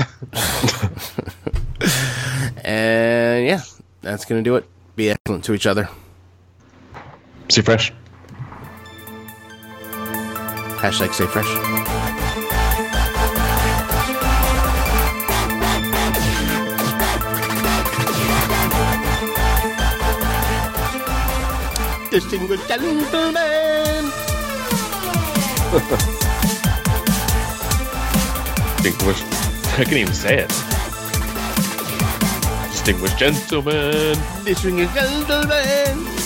And yeah, that's going to do it. Be excellent to each other. Stay fresh. Hashtag stay fresh. Distinguished gentlemen. Distinguished. I can't even say it. Distinguished gentlemen. Distinguished gentlemen.